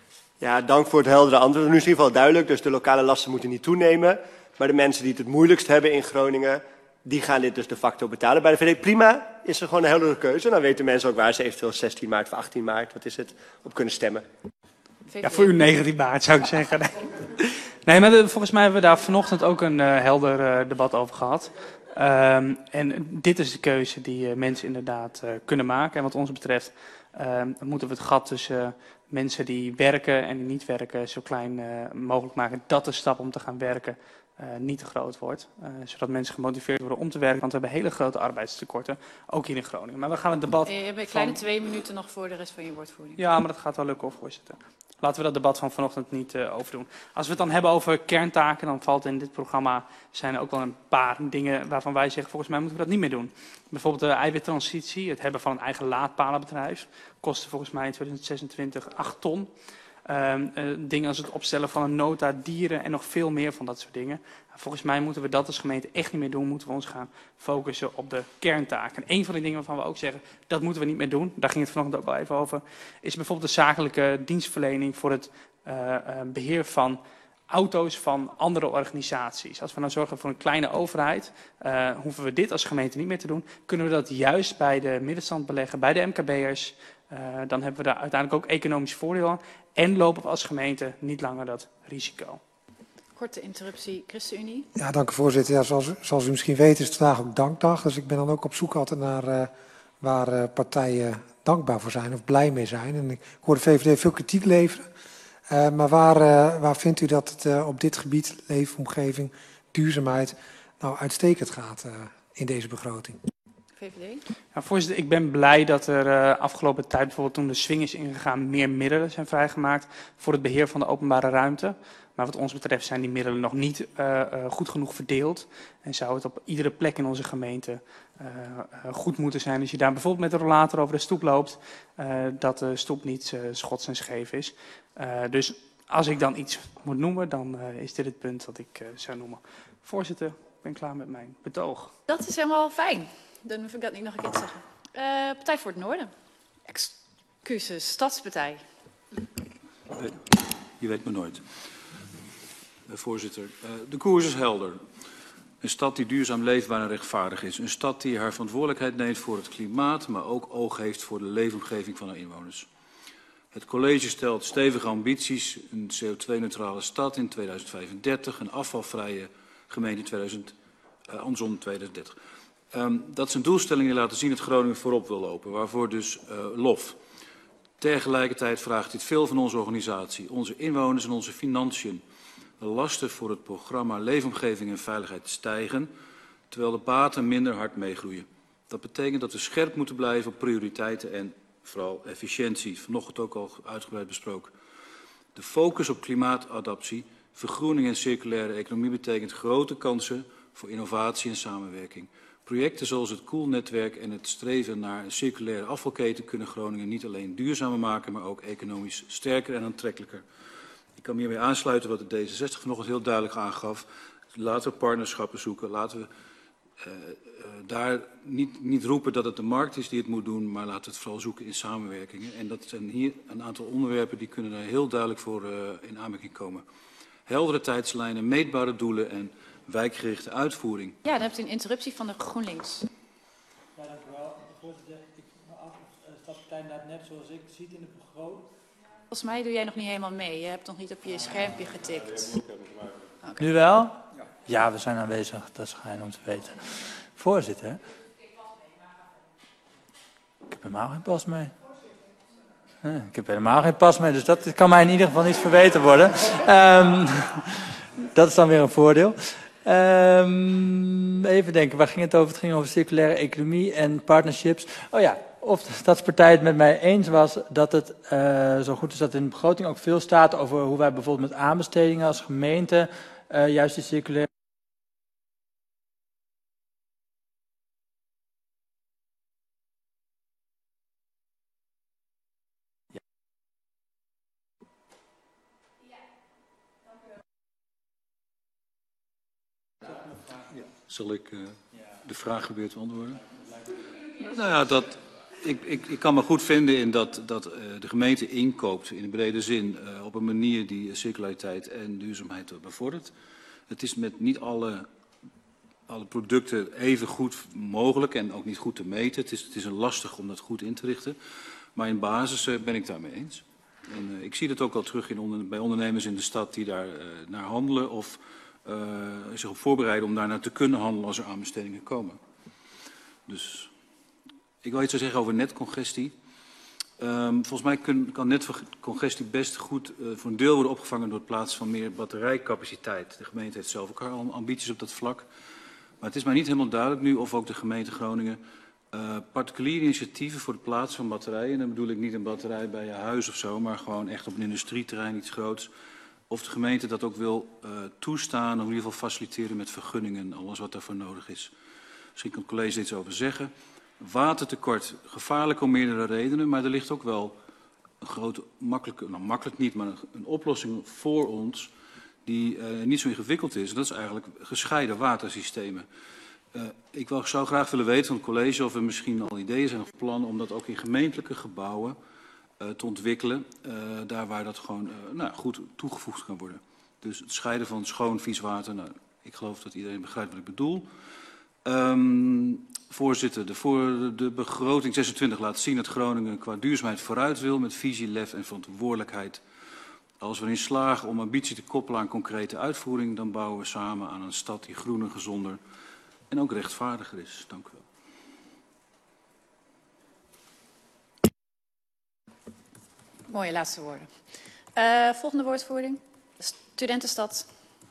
Ja, dank voor het heldere antwoord. Nu is in ieder geval duidelijk, dus de lokale lasten moeten niet toenemen. Maar de mensen die het het moeilijkst hebben in Groningen, die gaan dit dus de facto betalen. Bij de V V D prima, is er gewoon een heldere keuze. Dan weten mensen ook waar ze eventueel zestien maart of achttien maart, wat is het, op kunnen stemmen. Ja, voor u negentien maart zou ik zeggen. Nee, maar de, volgens mij hebben we daar vanochtend ook een uh, helder uh, debat over gehad. Um, en dit is de keuze die uh, mensen inderdaad uh, kunnen maken. En wat ons betreft uh, moeten we het gat tussen uh, mensen die werken en die niet werken zo klein uh, mogelijk maken. Dat de stap om te gaan werken uh, niet te groot wordt. Uh, zodat mensen gemotiveerd worden om te werken. Want we hebben hele grote arbeidstekorten, ook hier in Groningen. Maar we gaan het debat... Je hebt een kleine van... twee minuten nog voor de rest van je woordvoering. Ja, maar dat gaat wel lukken, voorzitter. Laten we dat debat van vanochtend niet uh, overdoen. Als we het dan hebben over kerntaken, dan valt in dit programma zijn er ook wel een paar dingen waarvan wij zeggen, volgens mij moeten we dat niet meer doen. Bijvoorbeeld de eiwittransitie, het hebben van een eigen laadpalenbedrijf, kostte volgens mij in tweeduizend zesentwintig acht ton. Uh, uh, dingen als het opstellen van een nota dieren en nog veel meer van dat soort dingen. Volgens mij moeten we dat als gemeente echt niet meer doen. Moeten we ons gaan focussen op de kerntaken. En een van die dingen waarvan we ook zeggen, dat moeten we niet meer doen. Daar ging het vanochtend ook al even over. Is bijvoorbeeld de zakelijke dienstverlening voor het uh, uh, beheer van auto's van andere organisaties. Als we nou zorgen voor een kleine overheid, uh, hoeven we dit als gemeente niet meer te doen. Kunnen we dat juist bij de middenstand beleggen, bij de M K B'ers. Uh, dan hebben we daar uiteindelijk ook economisch voordeel aan. En lopen we als gemeente niet langer dat risico. Korte interruptie, ChristenUnie. Ja, dank u voorzitter. Ja, zoals, zoals u misschien weet is het vandaag ook dankdag. Dus ik ben dan ook op zoek altijd naar uh, waar uh, partijen dankbaar voor zijn of blij mee zijn. En ik hoor de V V D veel kritiek leveren. Uh, maar waar, uh, waar vindt u dat het uh, op dit gebied, leefomgeving, duurzaamheid, nou uitstekend gaat uh, in deze begroting? V V D? Ja, voorzitter, ik ben blij dat er uh, afgelopen tijd, bijvoorbeeld toen de swing is ingegaan, meer middelen zijn vrijgemaakt voor het beheer van de openbare ruimte. Maar wat ons betreft zijn die middelen nog niet uh, uh, goed genoeg verdeeld. En zou het op iedere plek in onze gemeente uh, uh, goed moeten zijn. Als je daar bijvoorbeeld met een rollator over de stoep loopt, uh, dat de stoep niet uh, schots en scheef is. Uh, dus als ik dan iets moet noemen, dan uh, is dit het punt dat ik uh, zou noemen. Voorzitter, ik ben klaar met mijn betoog. Dat is helemaal fijn. Dan hoef ik dat niet nog een keer te zeggen. Uh, Partij voor het Noorden. Excuses, Stadspartij. Je weet me nooit. Uh, voorzitter, uh, de koers is helder. Een stad die duurzaam leefbaar en rechtvaardig is. Een stad die haar verantwoordelijkheid neemt voor het klimaat, maar ook oog heeft voor de leefomgeving van haar inwoners. Het college stelt stevige ambities, een C O twee neutrale stad in tweeduizend vijfendertig, een afvalvrije gemeente in tweeduizend, uh, andersom tweeduizend dertig. Um, dat zijn doelstellingen die laten zien dat Groningen voorop wil lopen, waarvoor dus uh, lof. Tegelijkertijd vraagt dit veel van onze organisatie, onze inwoners en onze financiën. De lasten voor het programma Leefomgeving en Veiligheid stijgen, terwijl de baten minder hard meegroeien. Dat betekent dat we scherp moeten blijven op prioriteiten en vooral efficiëntie. Vanochtend ook al uitgebreid besproken. De focus op klimaatadaptie, vergroening en circulaire economie betekent grote kansen voor innovatie en samenwerking. Projecten zoals het Koelnetwerk en het streven naar een circulaire afvalketen kunnen Groningen niet alleen duurzamer maken, maar ook economisch sterker en aantrekkelijker. Ik kan me hiermee aansluiten wat de D zesenzestig vanochtend heel duidelijk aangaf. Laten we partnerschappen zoeken. Laten we uh, uh, daar niet, niet roepen dat het de markt is die het moet doen, maar laten we het vooral zoeken in samenwerkingen. En dat zijn hier een aantal onderwerpen die kunnen daar heel duidelijk voor uh, in aanmerking komen. Heldere tijdslijnen, meetbare doelen en wijkgerichte uitvoering. Ja, dan hebt u een interruptie van de GroenLinks. Ja, dank u wel. Voorzitter, ik vraag me af of de Stadspartij inderdaad net zoals ik ziet in de begroting. Volgens mij doe jij nog niet helemaal mee. Je hebt nog niet op je schermpje getikt. Okay. Nu wel? Ja, we zijn aanwezig. Dat is fijn om te weten. Voorzitter. Ik heb helemaal geen pas mee. Nee, ik heb helemaal geen pas mee, dus dat kan mij in ieder geval niet verweten worden. Um, dat is dan weer een voordeel. Um, even denken, waar ging het over? Het ging over circulaire economie en partnerships. Oh ja, of de Stadspartij het met mij eens was dat het uh, zo goed is dat in de begroting ook veel staat over hoe wij bijvoorbeeld met aanbestedingen als gemeente uh, juist die circulaire... Zal ik uh, de vraag proberen te beantwoorden? Nou ja, dat, ik, ik, ik kan me goed vinden in dat, dat uh, de gemeente inkoopt in de brede zin uh, op een manier die circulariteit en duurzaamheid bevordert. Het is met niet alle, alle producten even goed mogelijk en ook niet goed te meten. Het is, het is een lastig om dat goed in te richten. Maar in basis uh, ben ik daarmee eens. En uh, ik zie dat ook al terug in onder, bij ondernemers in de stad die daar uh, naar handelen of uh, zich op voorbereiden om daarnaar te kunnen handelen als er aanbestedingen komen. Dus ik wil iets zeggen over netcongestie. Um, volgens mij kun, kan netcongestie best goed uh, voor een deel worden opgevangen door het plaatsen van meer batterijcapaciteit. De gemeente heeft zelf ook haar ambities op dat vlak. Maar het is mij niet helemaal duidelijk nu of ook de gemeente Groningen uh, particuliere initiatieven voor het plaatsen van batterijen, en dan bedoel ik niet een batterij bij je huis of zo, maar gewoon echt op een industrieterrein iets groots, of de gemeente dat ook wil uh, toestaan of in ieder geval faciliteren met vergunningen en alles wat daarvoor nodig is. Misschien kan het college iets over zeggen. Watertekort, gevaarlijk om meerdere redenen, maar er ligt ook wel een grote, makkelijke, nou makkelijk niet, maar een, een oplossing voor ons die uh, niet zo ingewikkeld is. En dat is eigenlijk gescheiden watersystemen. Uh, ik wil, zou graag willen weten van het college of er misschien al ideeën zijn of plannen om dat ook in gemeentelijke gebouwen uh, te ontwikkelen. Uh, daar waar dat gewoon uh, nou, goed toegevoegd kan worden. Dus het scheiden van schoon, vies water. Nou, ik geloof dat iedereen begrijpt wat ik bedoel. Um, voorzitter, de, voor, de begroting zesentwintig laat zien dat Groningen qua duurzaamheid vooruit wil met visie, lef en verantwoordelijkheid. Als we erin slagen om ambitie te koppelen aan concrete uitvoering, dan bouwen we samen aan een stad die groener, gezonder en ook rechtvaardiger is. Dank u wel. Mooie laatste woorden. Uh, volgende woordvoering. Studentenstad.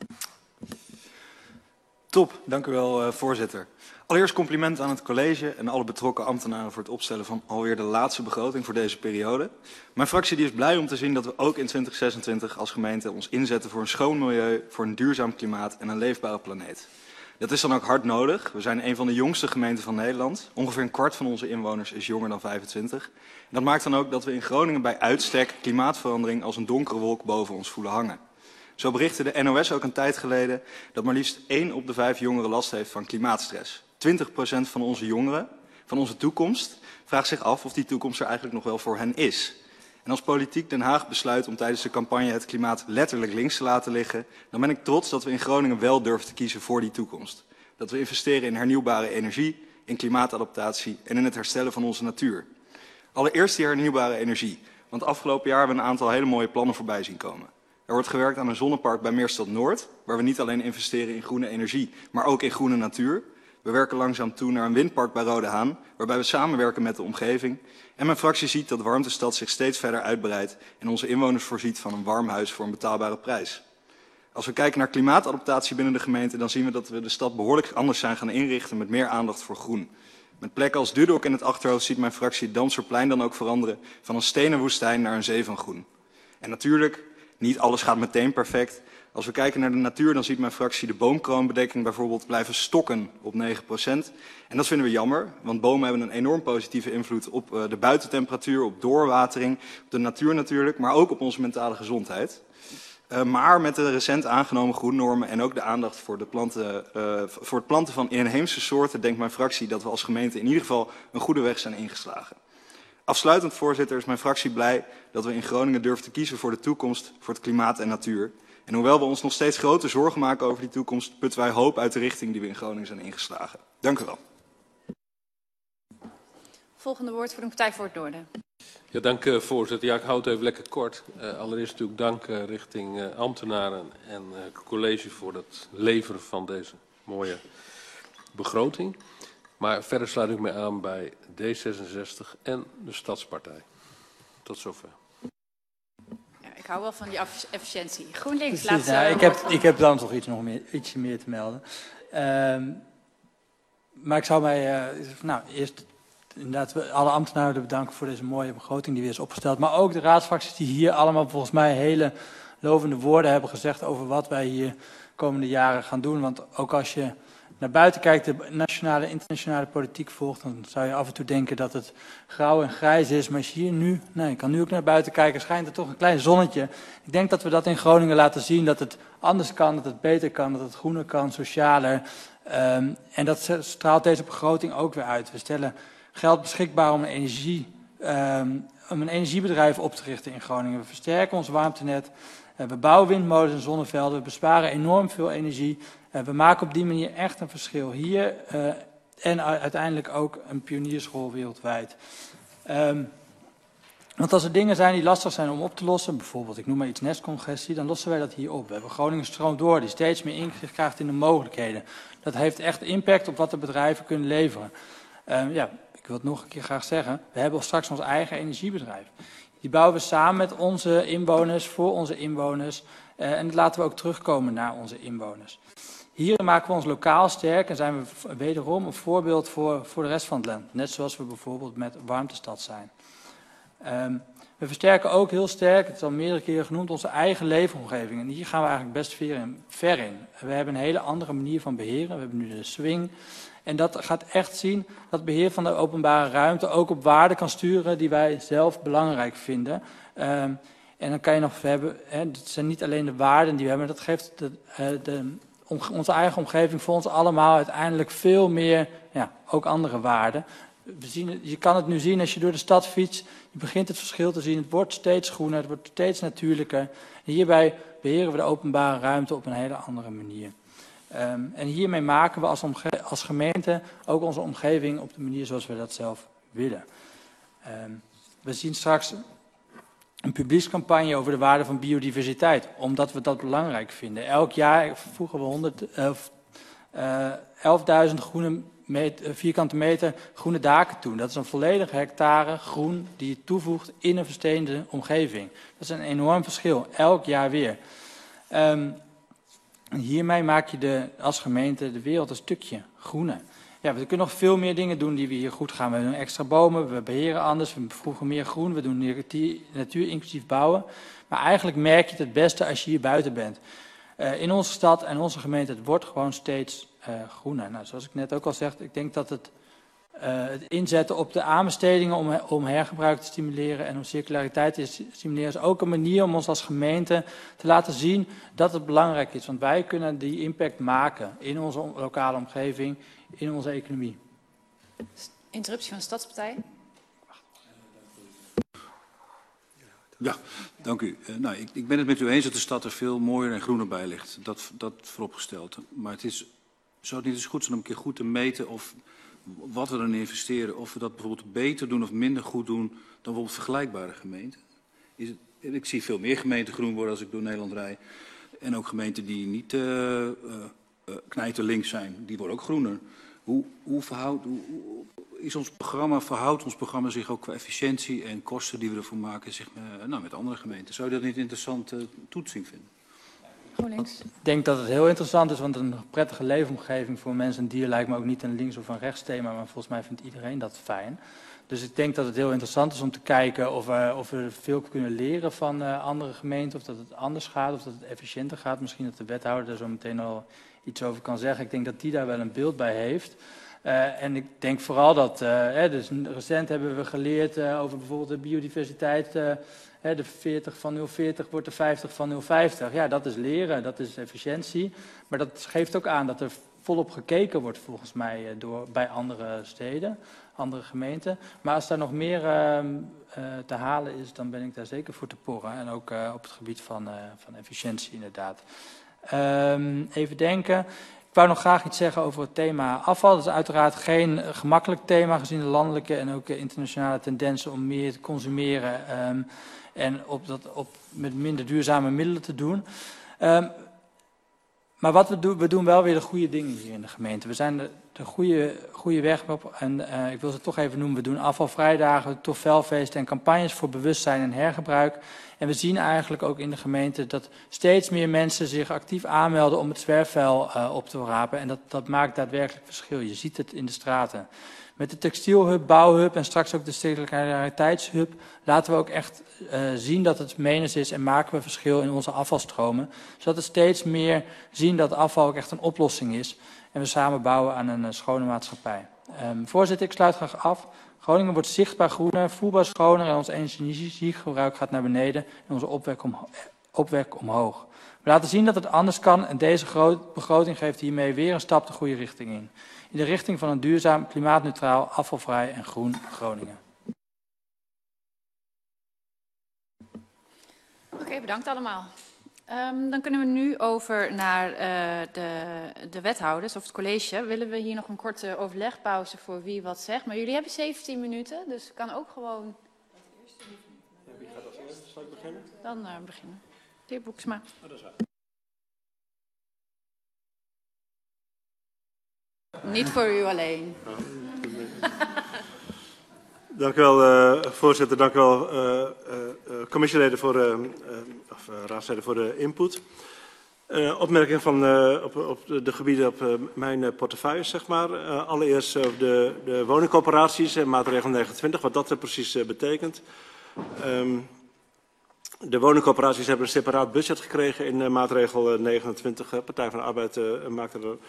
Top, dank u wel, uh, voorzitter. Allereerst compliment aan het college en alle betrokken ambtenaren voor het opstellen van alweer de laatste begroting voor deze periode. Mijn fractie die is blij om te zien dat we ook in twintig zesentwintig als gemeente ons inzetten voor een schoon milieu, voor een duurzaam klimaat en een leefbare planeet. Dat is dan ook hard nodig. We zijn een van de jongste gemeenten van Nederland. Ongeveer een kwart van onze inwoners is jonger dan vijfentwintig. En dat maakt dan ook dat we in Groningen bij uitstek klimaatverandering als een donkere wolk boven ons voelen hangen. Zo berichtte de N O S ook een tijd geleden dat maar liefst één op de vijf jongeren last heeft van klimaatstress. twintig procent van onze jongeren, van onze toekomst, vraagt zich af of die toekomst er eigenlijk nog wel voor hen is. En als politiek Den Haag besluit om tijdens de campagne het klimaat letterlijk links te laten liggen, dan ben ik trots dat we in Groningen wel durven te kiezen voor die toekomst. Dat we investeren in hernieuwbare energie, in klimaatadaptatie en in het herstellen van onze natuur. Allereerst die hernieuwbare energie, want afgelopen jaar hebben we een aantal hele mooie plannen voorbij zien komen. Er wordt gewerkt aan een zonnepark bij Meerstad Noord, waar we niet alleen investeren in groene energie, maar ook in groene natuur. We werken langzaam toe naar een windpark bij Rode Haan, waarbij we samenwerken met de omgeving. En mijn fractie ziet dat Warmtestad zich steeds verder uitbreidt en onze inwoners voorziet van een warm huis voor een betaalbare prijs. Als we kijken naar klimaatadaptatie binnen de gemeente, dan zien we dat we de stad behoorlijk anders zijn gaan inrichten met meer aandacht voor groen. Met plekken als Dudok in het achterhoofd ziet mijn fractie het Damsterplein dan ook veranderen van een stenen woestijn naar een zee van groen. En natuurlijk, niet alles gaat meteen perfect. Als we kijken naar de natuur, dan ziet mijn fractie de boomkroonbedekking bijvoorbeeld blijven stokken op negen procent. En dat vinden we jammer, want bomen hebben een enorm positieve invloed op de buitentemperatuur, op doorwatering, op de natuur natuurlijk, maar ook op onze mentale gezondheid. Uh, maar met de recent aangenomen groennormen en ook de aandacht voor, de planten, uh, voor het planten van inheemse soorten, denkt mijn fractie dat we als gemeente in ieder geval een goede weg zijn ingeslagen. Afsluitend, voorzitter, is mijn fractie blij dat we in Groningen durven te kiezen voor de toekomst, voor het klimaat en natuur. En hoewel we ons nog steeds grote zorgen maken over die toekomst, putten wij hoop uit de richting die we in Groningen zijn ingeslagen. Dank u wel. Volgende woord voor de Partij voor het Noorden. Ja, dank uh, voorzitter. Ja, ik houd het even lekker kort. Uh, allereerst natuurlijk dank uh, richting uh, ambtenaren en uh, college voor het leveren van deze mooie begroting. Maar verder sluit ik me aan bij D zesenzestig en de Stadspartij. Tot zover. Ik hou wel van die efficiëntie. GroenLinks, Precies, laatste nou, ik, heb, ik heb dan toch iets nog meer, ietsje meer te melden. Um, maar ik zou mij, uh, nou, eerst inderdaad alle ambtenaren bedanken voor deze mooie begroting die weer is opgesteld. Maar ook de raadsfracties die hier allemaal volgens mij hele lovende woorden hebben gezegd over wat wij hier komende jaren gaan doen. Want ook als je naar buiten kijkt, de nationale en internationale politiek volgt, dan zou je af en toe denken dat het grauw en grijs is. Maar als je hier nu, nee, ik kan nu ook naar buiten kijken, schijnt er toch een klein zonnetje. Ik denk dat we dat in Groningen laten zien, dat het anders kan, dat het beter kan, dat het groener kan, socialer. Um, en dat straalt deze begroting ook weer uit. We stellen geld beschikbaar om een, energie, um, om een energiebedrijf op te richten in Groningen. We versterken ons warmtenet, uh, we bouwen windmolens en zonnevelden, we besparen enorm veel energie. Uh, we maken op die manier echt een verschil hier uh, en uiteindelijk ook een pionierschool wereldwijd. Um, want als er dingen zijn die lastig zijn om op te lossen, bijvoorbeeld ik noem maar iets nestcongestie, dan lossen wij dat hier op. We hebben Groningen Stroom Door die steeds meer inzicht krijgt in de mogelijkheden. Dat heeft echt impact op wat de bedrijven kunnen leveren. Um, ja, ik wil het nog een keer graag zeggen, we hebben straks ons eigen energiebedrijf. Die bouwen we samen met onze inwoners, voor onze inwoners uh, en dat laten we ook terugkomen naar onze inwoners. Hier maken we ons lokaal sterk en zijn we wederom een voorbeeld voor, voor de rest van het land. Net zoals we bijvoorbeeld met Warmtestad zijn. Um, we versterken ook heel sterk, het is al meerdere keren genoemd, onze eigen leefomgeving. En hier gaan we eigenlijk best ver in. Ver in. We hebben een hele andere manier van beheren. We hebben nu de swing. En dat gaat echt zien dat beheer van de openbare ruimte ook op waarden kan sturen die wij zelf belangrijk vinden. Um, en dan kan je nog hebben, hè, het zijn niet alleen de waarden die we hebben, dat geeft de, uh, de, om, onze eigen omgeving voor ons allemaal uiteindelijk veel meer, ja, ook andere waarden. we zien, je kan het nu zien als je door de stad fietst. Je begint het verschil te zien. Het wordt steeds groener, het wordt steeds natuurlijker. En hierbij beheren we de openbare ruimte op een hele andere manier. Um, en hiermee maken we als, als gemeente ook onze omgeving op de manier zoals we dat zelf willen. Um, we zien straks een publiekscampagne over de waarde van biodiversiteit, omdat we dat belangrijk vinden. Elk jaar voegen we honderd, uh, uh, elfduizend groene meter, vierkante meter groene daken toe. Dat is een volledige hectare groen die je toevoegt in een versteende omgeving. Dat is een enorm verschil, elk jaar weer. Um, hiermee maak je de, als gemeente de wereld een stukje groener. Ja, we kunnen nog veel meer dingen doen die we hier goed gaan. We doen extra bomen, we beheren anders, we voegen meer groen, we doen natuur inclusief bouwen. Maar eigenlijk merk je het het beste als je hier buiten bent. Uh, in onze stad en onze gemeente, het wordt gewoon steeds uh, groener. Nou, zoals ik net ook al zeg, ik denk dat het, uh, het inzetten op de aanbestedingen om, om hergebruik te stimuleren en om circulariteit te stimuleren is ook een manier om ons als gemeente te laten zien dat het belangrijk is. Want wij kunnen die impact maken in onze lokale omgeving, in onze economie. Interruptie van de Stadspartij. Ja, dank u. Uh, nou, ik, ik ben het met u eens dat de stad er veel mooier en groener bij ligt. Dat, dat vooropgesteld. Maar het is, zou het niet eens goed zijn om een keer goed te meten of wat we erin investeren, of we dat bijvoorbeeld beter doen of minder goed doen dan bijvoorbeeld vergelijkbare gemeenten? Is het, ik zie veel meer gemeenten groen worden als ik door Nederland rijd. En ook gemeenten die niet uh, uh, uh, knijterlinks zijn, die worden ook groener. Hoe, hoe, verhoudt, hoe, hoe is ons programma, verhoudt ons programma zich ook qua efficiëntie en kosten die we ervoor maken zich uh, nou, met andere gemeenten? Zou je dat niet een interessante uh, toetsing vinden? GroenLinks. Ik denk dat het heel interessant is, want een prettige leefomgeving voor mensen en dieren lijkt me ook niet een links- of een rechts thema, maar volgens mij vindt iedereen dat fijn. Dus ik denk dat het heel interessant is om te kijken of we, of we veel kunnen leren van uh, andere gemeenten, of dat het anders gaat, of dat het efficiënter gaat. Misschien dat de wethouder daar zo meteen al iets over kan zeggen. Ik denk dat die daar wel een beeld bij heeft. Uh, en ik denk vooral dat, uh, hè, dus recent hebben we geleerd uh, over bijvoorbeeld de biodiversiteit. Uh, hè, de veertig van nul veertig wordt de vijftig van nul vijftig. Ja, dat is leren, dat is efficiëntie. Maar dat geeft ook aan dat er volop gekeken wordt volgens mij uh, door, bij andere steden, andere gemeenten. Maar als daar nog meer uh, uh, te halen is, dan ben ik daar zeker voor te porren. En ook uh, op het gebied van, uh, van efficiëntie inderdaad. Um, even denken. Ik wou nog graag iets zeggen over het thema afval. Dat is uiteraard geen uh, gemakkelijk thema gezien de landelijke en ook uh, internationale tendensen om meer te consumeren um, en op dat, op, met minder duurzame middelen te doen. Um, maar wat we doen, we doen wel weer de goede dingen hier in de gemeente. We zijn de, de goede, goede weg op en uh, ik wil ze toch even noemen. We doen afvalvrijdagen, tofelfeesten en campagnes voor bewustzijn en hergebruik. En we zien eigenlijk ook in de gemeente dat steeds meer mensen zich actief aanmelden om het zwerfvuil uh, op te rapen. En dat, dat maakt daadwerkelijk verschil. Je ziet het in de straten. Met de textielhub, bouwhub en straks ook de circulariteitshub laten we ook echt uh, zien dat het menens is en maken we verschil in onze afvalstromen. Zodat we steeds meer zien dat afval ook echt een oplossing is. En we samen bouwen aan een uh, schone maatschappij. Um, voorzitter, ik sluit graag af. Groningen wordt zichtbaar groener, voelbaar schoner en ons energiegebruik gaat naar beneden en onze opwek, om, opwek omhoog. We laten zien dat het anders kan en deze begroting geeft hiermee weer een stap de goede richting in. In de richting van een duurzaam, klimaatneutraal, afvalvrij en groen Groningen. Oké, okay, bedankt allemaal. Um, dan kunnen we nu over naar uh, de, de wethouders of het college. Willen we hier nog een korte overlegpauze voor wie wat zegt. Maar jullie hebben zeventien minuten, dus het kan ook gewoon... Ja, wie gaat als eerste? Zal ik beginnen? Dan uh, beginnen. De heer Boeksma. Oh, dat is waar. Niet voor u alleen. Dank u wel, uh, voorzitter. Dank u wel, uh, uh, commissieleden voor, uh, uh, of uh, raadsleden voor de input. Uh, opmerkingen van, uh, op, op de, de gebieden op uh, mijn uh, portefeuille, zeg maar. Uh, allereerst uh, de, de woningcorporaties en maatregel negenentwintig, wat dat er precies uh, betekent. Um, de woningcorporaties hebben een separaat budget gekregen in uh, maatregel uh, negenentwintig. Uh, Partij van de Arbeid uh, maakte er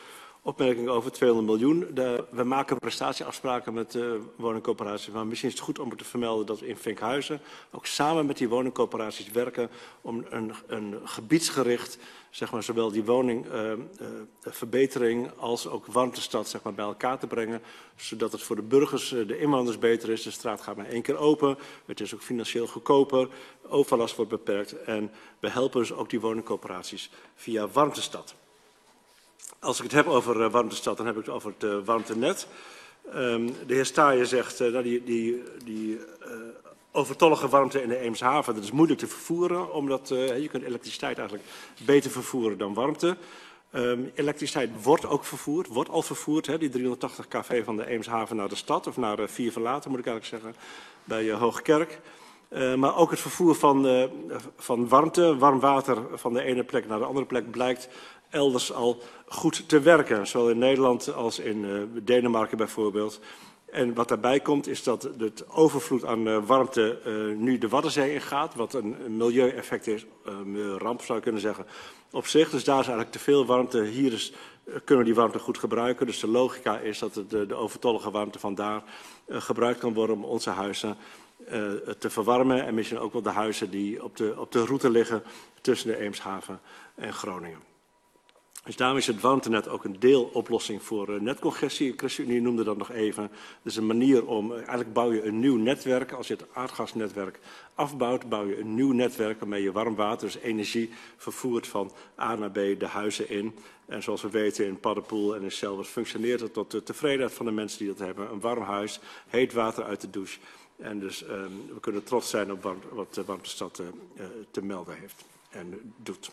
opmerking over tweehonderd miljoen. De, we maken prestatieafspraken met uh, woningcoöperaties. Maar misschien is het goed om te vermelden dat we in Vinkhuizen ook samen met die woningcoöperaties werken om een, een gebiedsgericht, zeg maar, zowel die woningverbetering uh, uh, als ook warmtestad, zeg maar, bij elkaar te brengen. Zodat het voor de burgers, uh, de inwoners beter is. De straat gaat maar één keer open. Het is ook financieel goedkoper. Overlast wordt beperkt. En we helpen dus ook die woningcoöperaties via warmtestad. Als ik het heb over uh, warmtestad, dan heb ik het over het uh, warmtenet. Um, de heer Staaien zegt, uh, nou, die, die, die uh, overtollige warmte in de Eemshaven, dat is moeilijk te vervoeren, omdat uh, je kunt elektriciteit eigenlijk beter vervoeren dan warmte. Um, elektriciteit wordt ook vervoerd, wordt al vervoerd, hè, die driehonderdtachtig kilowatt van de Eemshaven naar de stad, of naar uh, Vier Verlaten moet ik eigenlijk zeggen, bij uh, Hoogkerk. Uh, maar ook het vervoer van, uh, van warmte, warm water van de ene plek naar de andere plek blijkt elders al goed te werken. Zowel in Nederland als in uh, Denemarken bijvoorbeeld. En wat daarbij komt is dat het overvloed aan uh, warmte uh, nu de Waddenzee ingaat. Wat een, een milieueffect is, uh, een ramp zou je kunnen zeggen, op zich. Dus daar is eigenlijk te veel warmte. Hier is, uh, kunnen we die warmte goed gebruiken. Dus de logica is dat het, de, de overtollige warmte vandaar uh, gebruikt kan worden om onze huizen uh, te verwarmen. En misschien ook wel de huizen die op de, op de route liggen tussen de Eemshaven en Groningen. Dus daarom is het warmtenet ook een deeloplossing voor uh, netcongestie. ChristenUnie noemde dat nog even. Dus een manier om, uh, eigenlijk bouw je een nieuw netwerk. Als je het aardgasnetwerk afbouwt, bouw je een nieuw netwerk waarmee je warm water, dus energie, vervoert van A naar B de huizen in. En zoals we weten in Paddepoel en in Selwers functioneert het tot de tevredenheid van de mensen die dat hebben. Een warm huis, heet water uit de douche. En dus um, we kunnen trots zijn op warm, wat de warmtestad uh, uh, te melden heeft en uh, doet.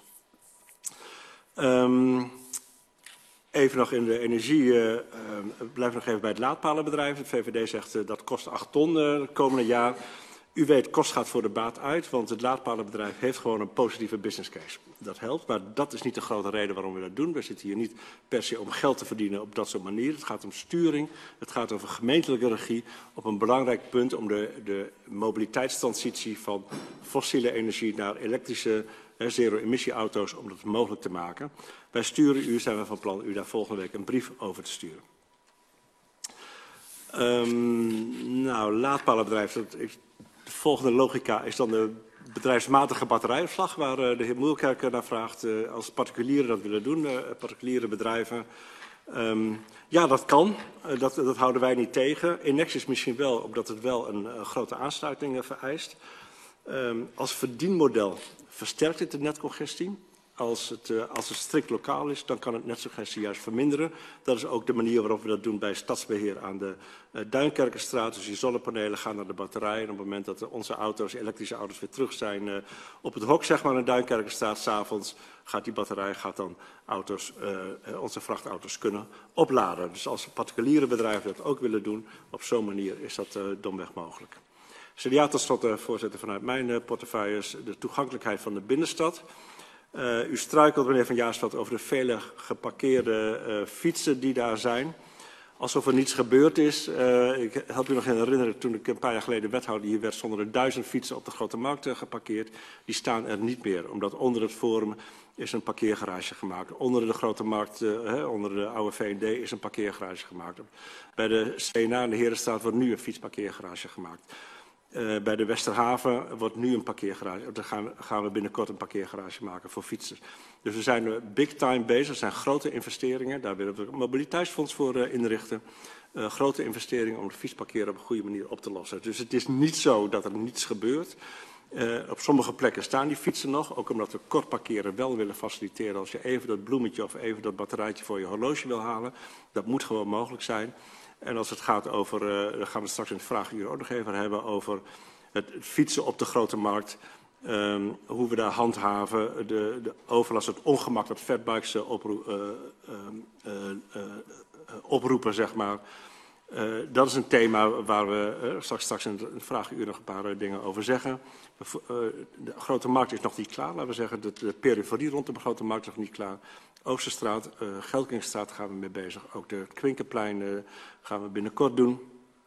Um, even nog in de energie, uh, uh, blijf nog even bij het laadpalenbedrijf. Het V V D zegt uh, dat kost acht ton uh, het komende jaar. U weet, kost gaat voor de baat uit, want het laadpalenbedrijf heeft gewoon een positieve business case. Dat helpt, maar dat is niet de grote reden waarom we dat doen. We zitten hier niet per se om geld te verdienen op dat soort manieren. Het gaat om sturing, het gaat over gemeentelijke regie op een belangrijk punt om de, de mobiliteitstransitie van fossiele energie naar elektrische zero-emissie-auto's, om dat mogelijk te maken. Wij sturen u, zijn we van plan u daar volgende week een brief over te sturen. Um, nou, laadpalenbedrijf. Dat, ik, de volgende logica is dan de bedrijfsmatige batterijopslag, waar uh, de heer Moelkerk naar vraagt, uh, als particulieren dat willen doen, uh, particuliere bedrijven. Um, ja, dat kan. Uh, dat, dat houden wij niet tegen. Enexis misschien wel, omdat het wel een uh, grote aansluiting uh, vereist. Um, als verdienmodel versterkt het de netcongestie. Als het, uh, als het strikt lokaal is, dan kan het netcongestie juist verminderen. Dat is ook de manier waarop we dat doen bij stadsbeheer aan de uh, Duinkerkenstraat. Dus die zonnepanelen gaan naar de batterijen. En op het moment dat uh, onze auto's, elektrische auto's, weer terug zijn uh, op het hok, zeg maar, in de Duinkerkenstraat, 's avonds gaat die batterij, gaat dan auto's, uh, uh, onze vrachtauto's kunnen opladen. Dus als particuliere bedrijven dat ook willen doen, op zo'n manier is dat uh, domweg mogelijk. C D A tot slot, uh, voorzitter, vanuit mijn uh, portefeuilles, de toegankelijkheid van de binnenstad. Uh, u struikelt, meneer Van Jaarsveld, over de vele geparkeerde uh, fietsen die daar zijn. Alsof er niets gebeurd is. Uh, ik help u nog herinneren, toen ik een paar jaar geleden wethouder hier werd, stonden er duizend fietsen op de Grote Markt uh, geparkeerd. Die staan er niet meer, omdat onder het Forum is een parkeergarage gemaakt. Onder de Grote Markt, uh, hè, onder de oude V en D, is een parkeergarage gemaakt. Bij de C N A en de Herenstraat wordt nu een fietsparkeergarage gemaakt. Uh, bij de Westerhaven wordt nu een parkeergarage. Daar gaan, gaan we binnenkort een parkeergarage maken voor fietsers. Dus we zijn uh, big time bezig. Er zijn grote investeringen. Daar willen we een mobiliteitsfonds voor uh, inrichten. Uh, grote investeringen om het fietsparkeren op een goede manier op te lossen. Dus het is niet zo dat er niets gebeurt. Uh, op sommige plekken staan die fietsen nog. Ook omdat we kort parkeren wel willen faciliteren. Als je even dat bloemetje of even dat batterijtje voor je horloge wil halen. Dat moet gewoon mogelijk zijn. En als het gaat over, uh, daar gaan we straks in het vraaguur ook nog even hebben, over het, het fietsen op de Grote Markt. Um, hoe we daar handhaven, de, de overlast, het ongemak dat fatbikes uh, oproe, uh, uh, uh, uh, oproepen, zeg maar. Uh, dat is een thema waar we uh, straks, straks in het vraaguur nog een paar uh, dingen over zeggen. De, uh, de Grote Markt is nog niet klaar, laten we zeggen. De, de periferie rond de Grote Markt is nog niet klaar. Oosterstraat, uh, Gelkingstraat gaan we mee bezig. Ook de Kwinkenplein uh, gaan we binnenkort doen.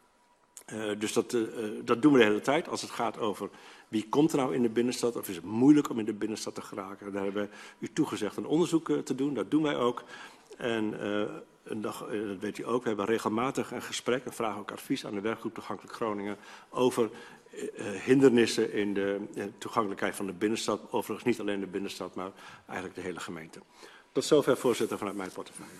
Uh, dus dat, uh, dat doen we de hele tijd. Als het gaat over wie komt er nou in de binnenstad, of is het moeilijk om in de binnenstad te geraken. Daar hebben we u toegezegd een onderzoek uh, te doen. Dat doen wij ook. En uh, een dag, dat weet u ook, we hebben regelmatig een gesprek, en vragen ook advies aan de werkgroep Toegankelijk Groningen over uh, hindernissen in de uh, toegankelijkheid van de binnenstad. Overigens niet alleen de binnenstad, maar eigenlijk de hele gemeente. Tot zover, voorzitter, vanuit mijn portefeuille.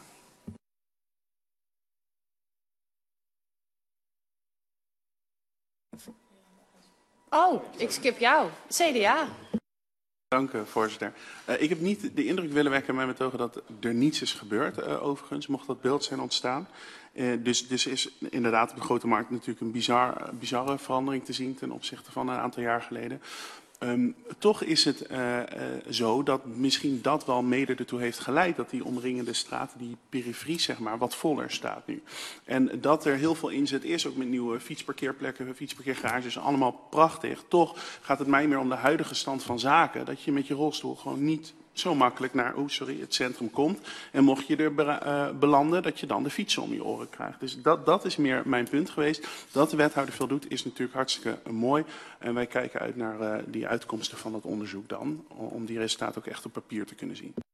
Oh, ik skip jou. C D A. Dank u, voorzitter. Uh, ik heb niet de indruk willen wekken met mijn betogen dat er niets is gebeurd, uh, overigens, mocht dat beeld zijn ontstaan. Uh, dus, dus is inderdaad op de grote markt natuurlijk een bizar, bizarre verandering te zien ten opzichte van een aantal jaar geleden. Um, toch is het uh, uh, zo dat misschien dat wel mede ertoe heeft geleid dat die omringende straten, die periferie zeg maar, wat voller staat nu. En dat er heel veel inzet is, ook met nieuwe fietsparkeerplekken, fietsparkeergarages, allemaal prachtig. Toch gaat het mij meer om de huidige stand van zaken, dat je met je rolstoel gewoon niet zo makkelijk naar oh, sorry, het centrum komt. En mocht je er be uh, belanden, dat je dan de fietsen om je oren krijgt. Dus dat, dat is meer mijn punt geweest. Dat de wethouder veel doet, is natuurlijk hartstikke uh, mooi. En wij kijken uit naar uh, die uitkomsten van dat onderzoek dan. Om die resultaten ook echt op papier te kunnen zien.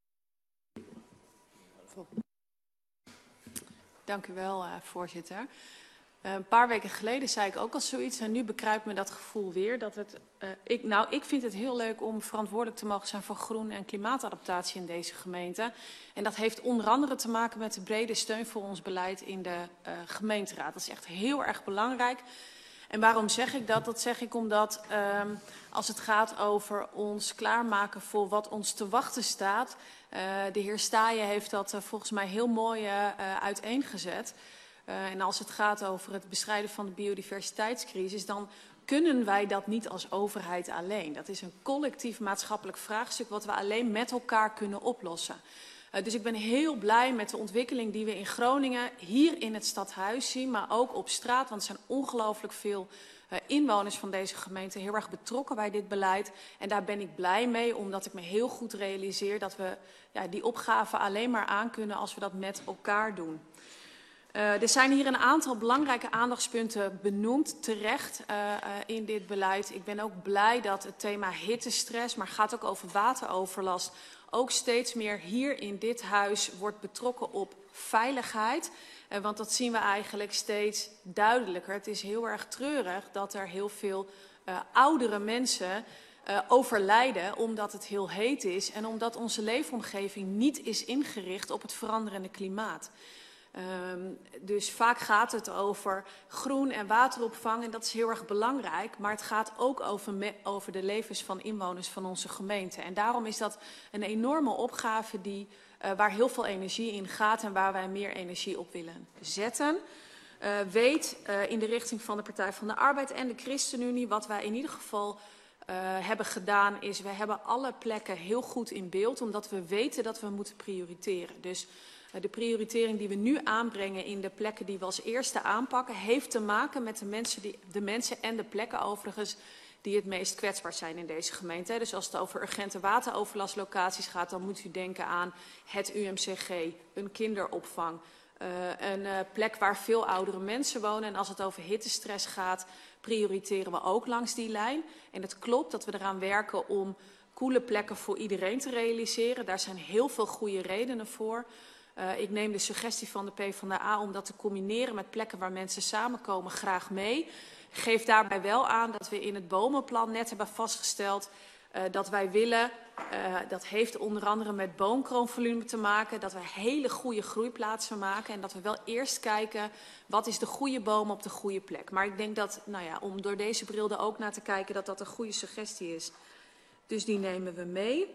Dank u wel, uh, voorzitter. Uh, een paar weken geleden zei ik ook al zoiets en nu bekruipt me dat gevoel weer. Dat het, uh, ik, nou, ik vind het heel leuk om verantwoordelijk te mogen zijn voor groen- en klimaatadaptatie in deze gemeente. En dat heeft onder andere te maken met de brede steun voor ons beleid in de uh, gemeenteraad. Dat is echt heel erg belangrijk. En waarom zeg ik dat? Dat zeg ik omdat uh, als het gaat over ons klaarmaken voor wat ons te wachten staat. Uh, de heer Staaien heeft dat uh, volgens mij heel mooi uh, uiteengezet. Uh, en als het gaat over het bestrijden van de biodiversiteitscrisis, dan kunnen wij dat niet als overheid alleen. Dat is een collectief maatschappelijk vraagstuk wat we alleen met elkaar kunnen oplossen. Uh, dus ik ben heel blij met de ontwikkeling die we in Groningen hier in het stadhuis zien, maar ook op straat, want er zijn ongelooflijk veel uh, inwoners van deze gemeente heel erg betrokken bij dit beleid. En daar ben ik blij mee, omdat ik me heel goed realiseer dat we ja, die opgave alleen maar aankunnen als we dat met elkaar doen. Uh, er zijn hier een aantal belangrijke aandachtspunten benoemd, terecht uh, uh, in dit beleid. Ik ben ook blij dat het thema hittestress, maar gaat ook over wateroverlast, ook steeds meer hier in dit huis wordt betrokken op veiligheid. Uh, want dat zien we eigenlijk steeds duidelijker. Het is heel erg treurig dat er heel veel uh, oudere mensen uh, overlijden omdat het heel heet is en omdat onze leefomgeving niet is ingericht op het veranderende klimaat. Um, dus vaak gaat het over groen- en wateropvang en dat is heel erg belangrijk. Maar het gaat ook over, me, over de levens van inwoners van onze gemeente. En daarom is dat een enorme opgave die, uh, waar heel veel energie in gaat en waar wij meer energie op willen zetten. Uh, weet uh, in de richting van de Partij van de Arbeid en de ChristenUnie wat wij in ieder geval Uh, hebben gedaan is, we hebben alle plekken heel goed in beeld, omdat we weten dat we moeten prioriteren. Dus uh, de prioritering die we nu aanbrengen in de plekken die we als eerste aanpakken, heeft te maken met de mensen, die, de mensen en de plekken overigens die het meest kwetsbaar zijn in deze gemeente. Dus als het over urgente wateroverlastlocaties gaat, dan moet u denken aan het U M C G, een kinderopvang, uh, een uh, plek waar veel oudere mensen wonen. En als het over hittestress gaat, prioriteren we ook langs die lijn. En het klopt dat we eraan werken om koele plekken voor iedereen te realiseren. Daar zijn heel veel goede redenen voor. Uh, ik neem de suggestie van de PvdA om dat te combineren met plekken waar mensen samenkomen graag mee. Geef daarbij wel aan dat we in het bomenplan net hebben vastgesteld uh, dat wij willen, uh, dat heeft onder andere met boomkroonvolume te maken, dat we hele goede groeiplaatsen maken en dat we wel eerst kijken wat is de goede boom op de goede plek. Maar ik denk dat, nou ja, om door deze bril er ook naar te kijken, dat dat een goede suggestie is. Dus die nemen we mee.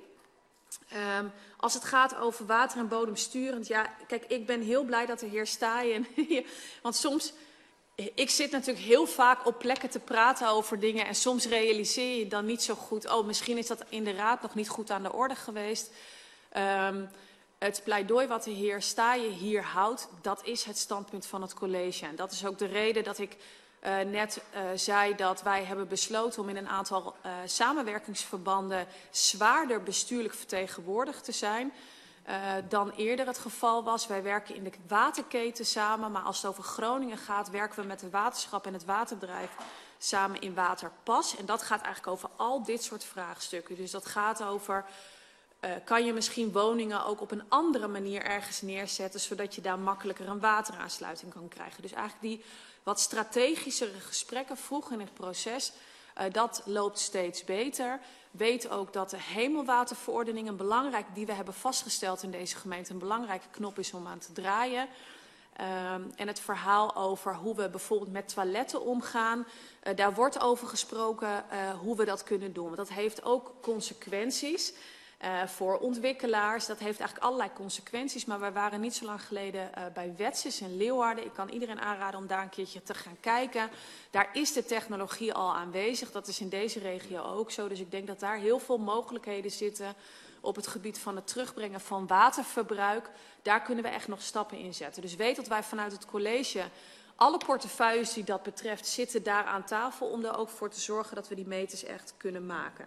Um, als het gaat over water en bodemsturend, ja, kijk, ik ben heel blij dat de heer Staaien, want soms, ik zit natuurlijk heel vaak op plekken te praten over dingen en soms realiseer je dan niet zo goed, oh, misschien is dat in de raad nog niet goed aan de orde geweest. Um, het pleidooi wat de heer Staaien hier houdt, dat is het standpunt van het college. En dat is ook de reden dat ik uh, net uh, zei dat wij hebben besloten om in een aantal uh, samenwerkingsverbanden zwaarder bestuurlijk vertegenwoordigd te zijn uh, dan eerder het geval was. Wij werken in de waterketen samen, maar als het over Groningen gaat, werken we met het waterschap en het waterbedrijf samen in Waterpas. En dat gaat eigenlijk over al dit soort vraagstukken. Dus dat gaat over uh, kan je misschien woningen ook op een andere manier ergens neerzetten, zodat je daar makkelijker een wateraansluiting kan krijgen. Dus eigenlijk die wat strategischere gesprekken vroeg in het proces, uh, dat loopt steeds beter. Weet ook dat de hemelwaterverordening, een belangrijk, die we hebben vastgesteld in deze gemeente, een belangrijke knop is om aan te draaien. Um, en het verhaal over hoe we bijvoorbeeld met toiletten omgaan, uh, daar wordt over gesproken uh, hoe we dat kunnen doen. Want dat heeft ook consequenties uh, voor ontwikkelaars. Dat heeft eigenlijk allerlei consequenties. Maar wij waren niet zo lang geleden uh, bij Wetsis in Leeuwarden. Ik kan iedereen aanraden om daar een keertje te gaan kijken. Daar is de technologie al aanwezig. Dat is in deze regio ook zo. Dus ik denk dat daar heel veel mogelijkheden zitten op het gebied van het terugbrengen van waterverbruik. Daar kunnen we echt nog stappen in zetten. Dus weet dat wij vanuit het college, alle portefeuilles die dat betreft, zitten daar aan tafel om er ook voor te zorgen dat we die meters echt kunnen maken.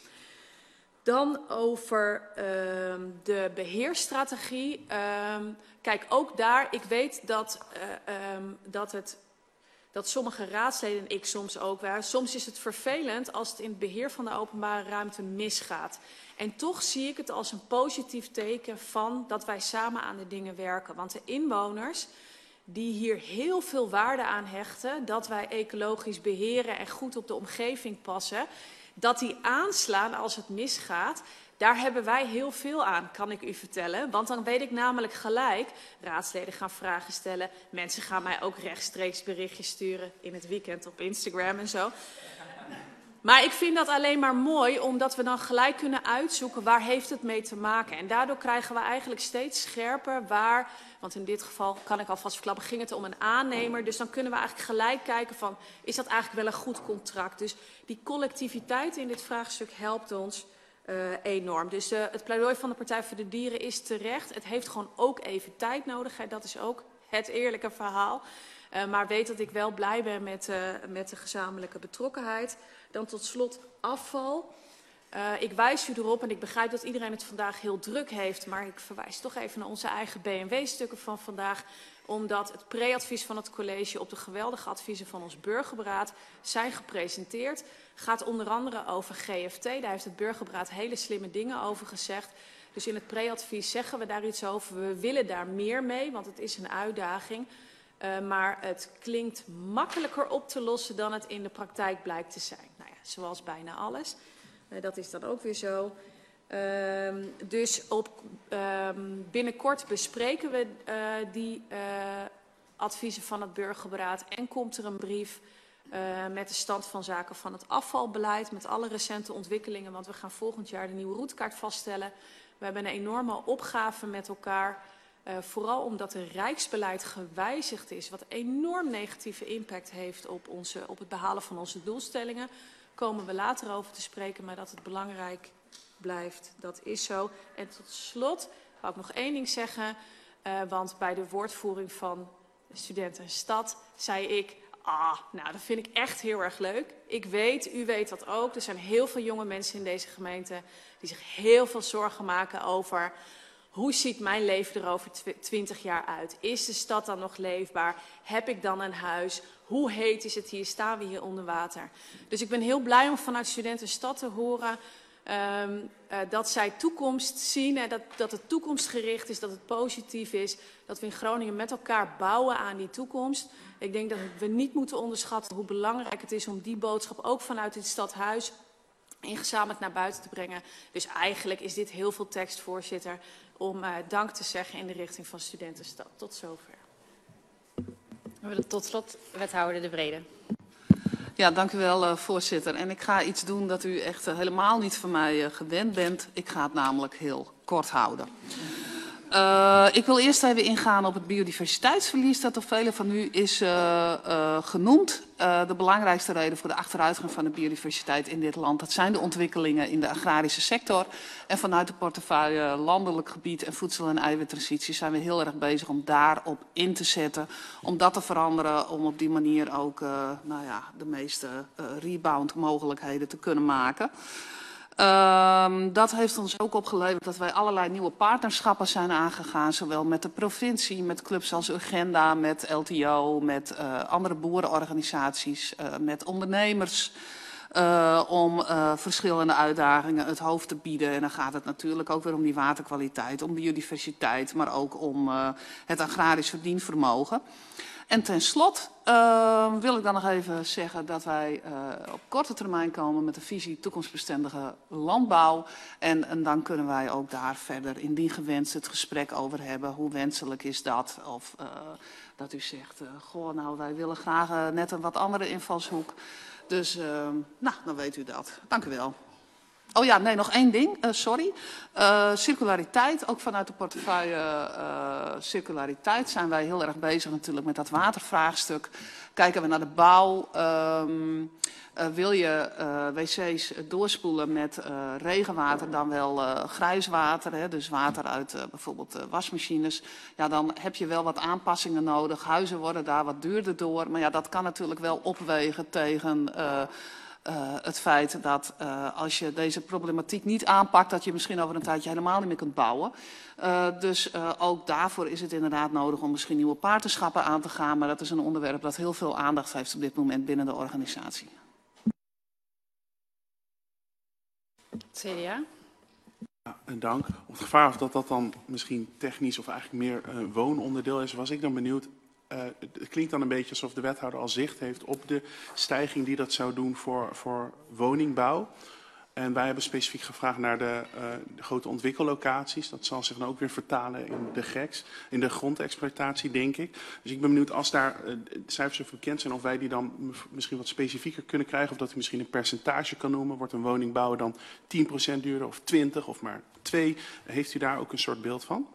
Dan over uh, de beheerstrategie. Uh, kijk, ook daar, ik weet dat, uh, um, dat, het, dat sommige raadsleden, en ik soms ook, waar, soms is het vervelend als het in het beheer van de openbare ruimte misgaat. En toch zie ik het als een positief teken van dat wij samen aan de dingen werken. Want de inwoners die hier heel veel waarde aan hechten, dat wij ecologisch beheren en goed op de omgeving passen, dat die aanslaan als het misgaat, daar hebben wij heel veel aan, kan ik u vertellen. Want dan weet ik namelijk gelijk, raadsleden gaan vragen stellen, mensen gaan mij ook rechtstreeks berichtjes sturen in het weekend op Instagram en zo. Maar ik vind dat alleen maar mooi, omdat we dan gelijk kunnen uitzoeken waar heeft het mee te maken. En daardoor krijgen we eigenlijk steeds scherper waar, want in dit geval kan ik alvast verklappen, ging het om een aannemer. Dus dan kunnen we eigenlijk gelijk kijken van, is dat eigenlijk wel een goed contract? Dus die collectiviteit in dit vraagstuk helpt ons uh, enorm. Dus uh, het pleidooi van de Partij voor de Dieren is terecht. Het heeft gewoon ook even tijd nodig. Hè. Dat is ook het eerlijke verhaal. Uh, maar weet dat ik wel blij ben met, uh, met de gezamenlijke betrokkenheid. Dan tot slot afval. Uh, ik wijs u erop, en ik begrijp dat iedereen het vandaag heel druk heeft, maar ik verwijs toch even naar onze eigen B N W-stukken van vandaag, omdat het pre-advies van het college op de geweldige adviezen van ons burgerberaad zijn gepresenteerd. Gaat onder andere over G F T, daar heeft het burgerberaad hele slimme dingen over gezegd. Dus in het pre-advies zeggen we daar iets over. We willen daar meer mee, want het is een uitdaging. Uh, maar het klinkt makkelijker op te lossen dan het in de praktijk blijkt te zijn. Nou ja, zoals bijna alles. Uh, dat is dan ook weer zo. Uh, dus op, uh, binnenkort bespreken we uh, die uh, adviezen van het burgerberaad. En komt er een brief uh, met de stand van zaken van het afvalbeleid. Met alle recente ontwikkelingen. Want we gaan volgend jaar de nieuwe routekaart vaststellen. We hebben een enorme opgave met elkaar. Uh, vooral omdat het rijksbeleid gewijzigd is, wat enorm negatieve impact heeft op, onze, op het behalen van onze doelstellingen. Komen we later over te spreken, maar dat het belangrijk blijft, dat is zo. En tot slot wou ik nog één ding zeggen, uh, want bij de woordvoering van Studenten en Stad zei ik, ah, nou dat vind ik echt heel erg leuk. Ik weet, u weet dat ook, er zijn heel veel jonge mensen in deze gemeente die zich heel veel zorgen maken over, hoe ziet mijn leven er over twintig jaar uit? Is de stad dan nog leefbaar? Heb ik dan een huis? Hoe heet is het hier? Staan we hier onder water? Dus ik ben heel blij om vanuit Studenten en Stad te horen um, uh, dat zij toekomst zien. En dat, dat het toekomstgericht is, dat het positief is. Dat we in Groningen met elkaar bouwen aan die toekomst. Ik denk dat we niet moeten onderschatten hoe belangrijk het is om die boodschap ook vanuit dit stadhuis ingezamenlijk naar buiten te brengen. Dus eigenlijk is dit heel veel tekst, voorzitter, om uh, dank te zeggen in de richting van Studentenstad. Tot zover. We willen tot slot wethouder De Vrede. Ja, dank u wel, uh, voorzitter. En ik ga iets doen dat u echt uh, helemaal niet van mij uh, gewend bent. Ik ga het namelijk heel kort houden. Uh, ik wil eerst even ingaan op het biodiversiteitsverlies dat door velen van u is uh, uh, genoemd. Uh, de belangrijkste reden voor de achteruitgang van de biodiversiteit in dit land, dat zijn de ontwikkelingen in de agrarische sector. En vanuit de portefeuille landelijk gebied en voedsel- en eiwittransitie zijn we heel erg bezig om daarop in te zetten. Om dat te veranderen, om op die manier ook uh, nou ja, de meeste uh, rebound mogelijkheden te kunnen maken. Um, dat heeft ons ook opgeleverd dat wij allerlei nieuwe partnerschappen zijn aangegaan. Zowel met de provincie, met clubs als Urgenda, met L T O, met uh, andere boerenorganisaties, uh, met ondernemers. Uh, om uh, verschillende uitdagingen het hoofd te bieden. En dan gaat het natuurlijk ook weer om die waterkwaliteit, om biodiversiteit, maar ook om uh, het agrarisch verdienvermogen. En ten slot uh, wil ik dan nog even zeggen dat wij uh, op korte termijn komen met de visie toekomstbestendige landbouw. En, en dan kunnen wij ook daar verder indien gewenst het gesprek over hebben. Hoe wenselijk is dat? Of uh, dat u zegt, uh, goh, nou wij willen graag uh, net een wat andere invalshoek. Dus, uh, nou, dan weet u dat. Dank u wel. Oh ja, nee, nog één ding. Uh, sorry. Uh, circulariteit, ook vanuit de portefeuille uh, circulariteit zijn wij heel erg bezig natuurlijk met dat watervraagstuk. Kijken we naar de bouw. Um, uh, wil je uh, wc's doorspoelen met uh, regenwater, dan wel uh, grijswater, hè, dus water uit uh, bijvoorbeeld uh, wasmachines. Ja, dan heb je wel wat aanpassingen nodig. Huizen worden daar wat duurder door. Maar ja, dat kan natuurlijk wel opwegen tegen Uh, Uh, het feit dat uh, als je deze problematiek niet aanpakt, dat je misschien over een tijdje helemaal niet meer kunt bouwen. Uh, dus uh, ook daarvoor is het inderdaad nodig om misschien nieuwe partnerschappen aan te gaan. Maar dat is een onderwerp dat heel veel aandacht heeft op dit moment binnen de organisatie. C D A? Ja, dank. Op het gevaar of dat dat dan misschien technisch of eigenlijk meer uh, woononderdeel is, was ik dan benieuwd. Uh, het klinkt dan een beetje alsof de wethouder al zicht heeft op de stijging die dat zou doen voor, voor woningbouw. En wij hebben specifiek gevraagd naar de, uh, de grote ontwikkellocaties. Dat zal zich dan ook weer vertalen in de G E X, in de grondexploitatie, denk ik. Dus ik ben benieuwd als daar uh, de cijfers over bekend zijn, of wij die dan misschien wat specifieker kunnen krijgen. Of dat u misschien een percentage kan noemen. Wordt een woning bouwen dan tien procent duurder of twintig of maar twee? Heeft u daar ook een soort beeld van?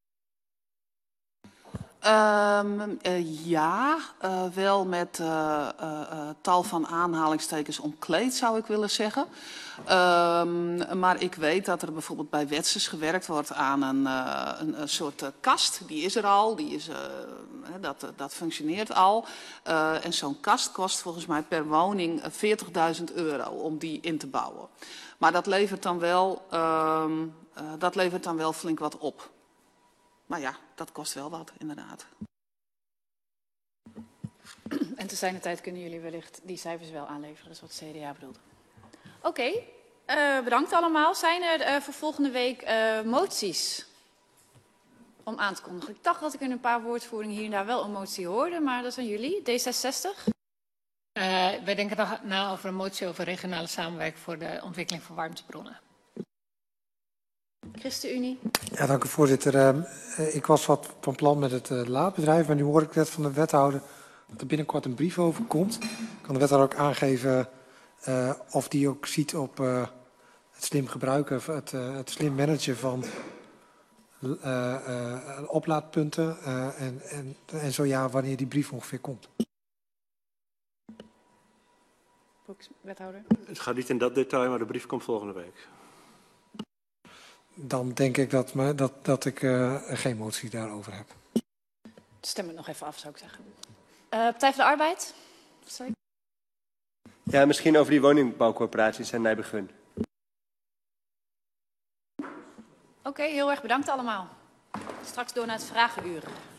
Um, uh, ja, uh, wel met uh, uh, uh, tal van aanhalingstekens omkleed, zou ik willen zeggen. Um, maar ik weet dat er bijvoorbeeld bij Wetses gewerkt wordt aan een, uh, een, een soort uh, kast. Die is er al, die is, uh, dat, uh, dat functioneert al. Uh, en zo'n kast kost volgens mij per woning veertigduizend euro om die in te bouwen. Maar dat levert dan wel, um, uh, dat levert dan wel flink wat op. Maar ja, dat kost wel wat, inderdaad. En te zijner tijd kunnen jullie wellicht die cijfers wel aanleveren. Dat is wat C D A bedoelt. Oké, okay, uh, bedankt allemaal. Zijn er uh, voor volgende week uh, moties om aan te kondigen? Ik dacht dat ik in een paar woordvoeringen hier en daar wel een motie hoorde, maar dat zijn jullie, D zesenzestig. Uh, wij denken nog na over een motie over regionale samenwerking voor de ontwikkeling van warmtebronnen. ChristenUnie. Ja, dank u voorzitter. Uh, ik was wat van plan met het uh, laadbedrijf, maar nu hoor ik net van de wethouder dat er binnenkort een brief over komt. Kan de wethouder ook aangeven uh, of die ook ziet op uh, het slim gebruiken, het, uh, het slim managen van uh, uh, oplaadpunten uh, en, en, en zo ja, wanneer die brief ongeveer komt. Wethouder. Het gaat niet in dat detail, maar de brief komt volgende week. Dan denk ik dat, me, dat, dat ik uh, geen motie daarover heb. Stem het nog even af, zou ik zeggen. Uh, Partij voor de Arbeid? Sorry. Ja, misschien over die woningbouwcorporaties en Nijbegun. Oké, okay, heel erg bedankt allemaal. Straks door naar het vragenuur.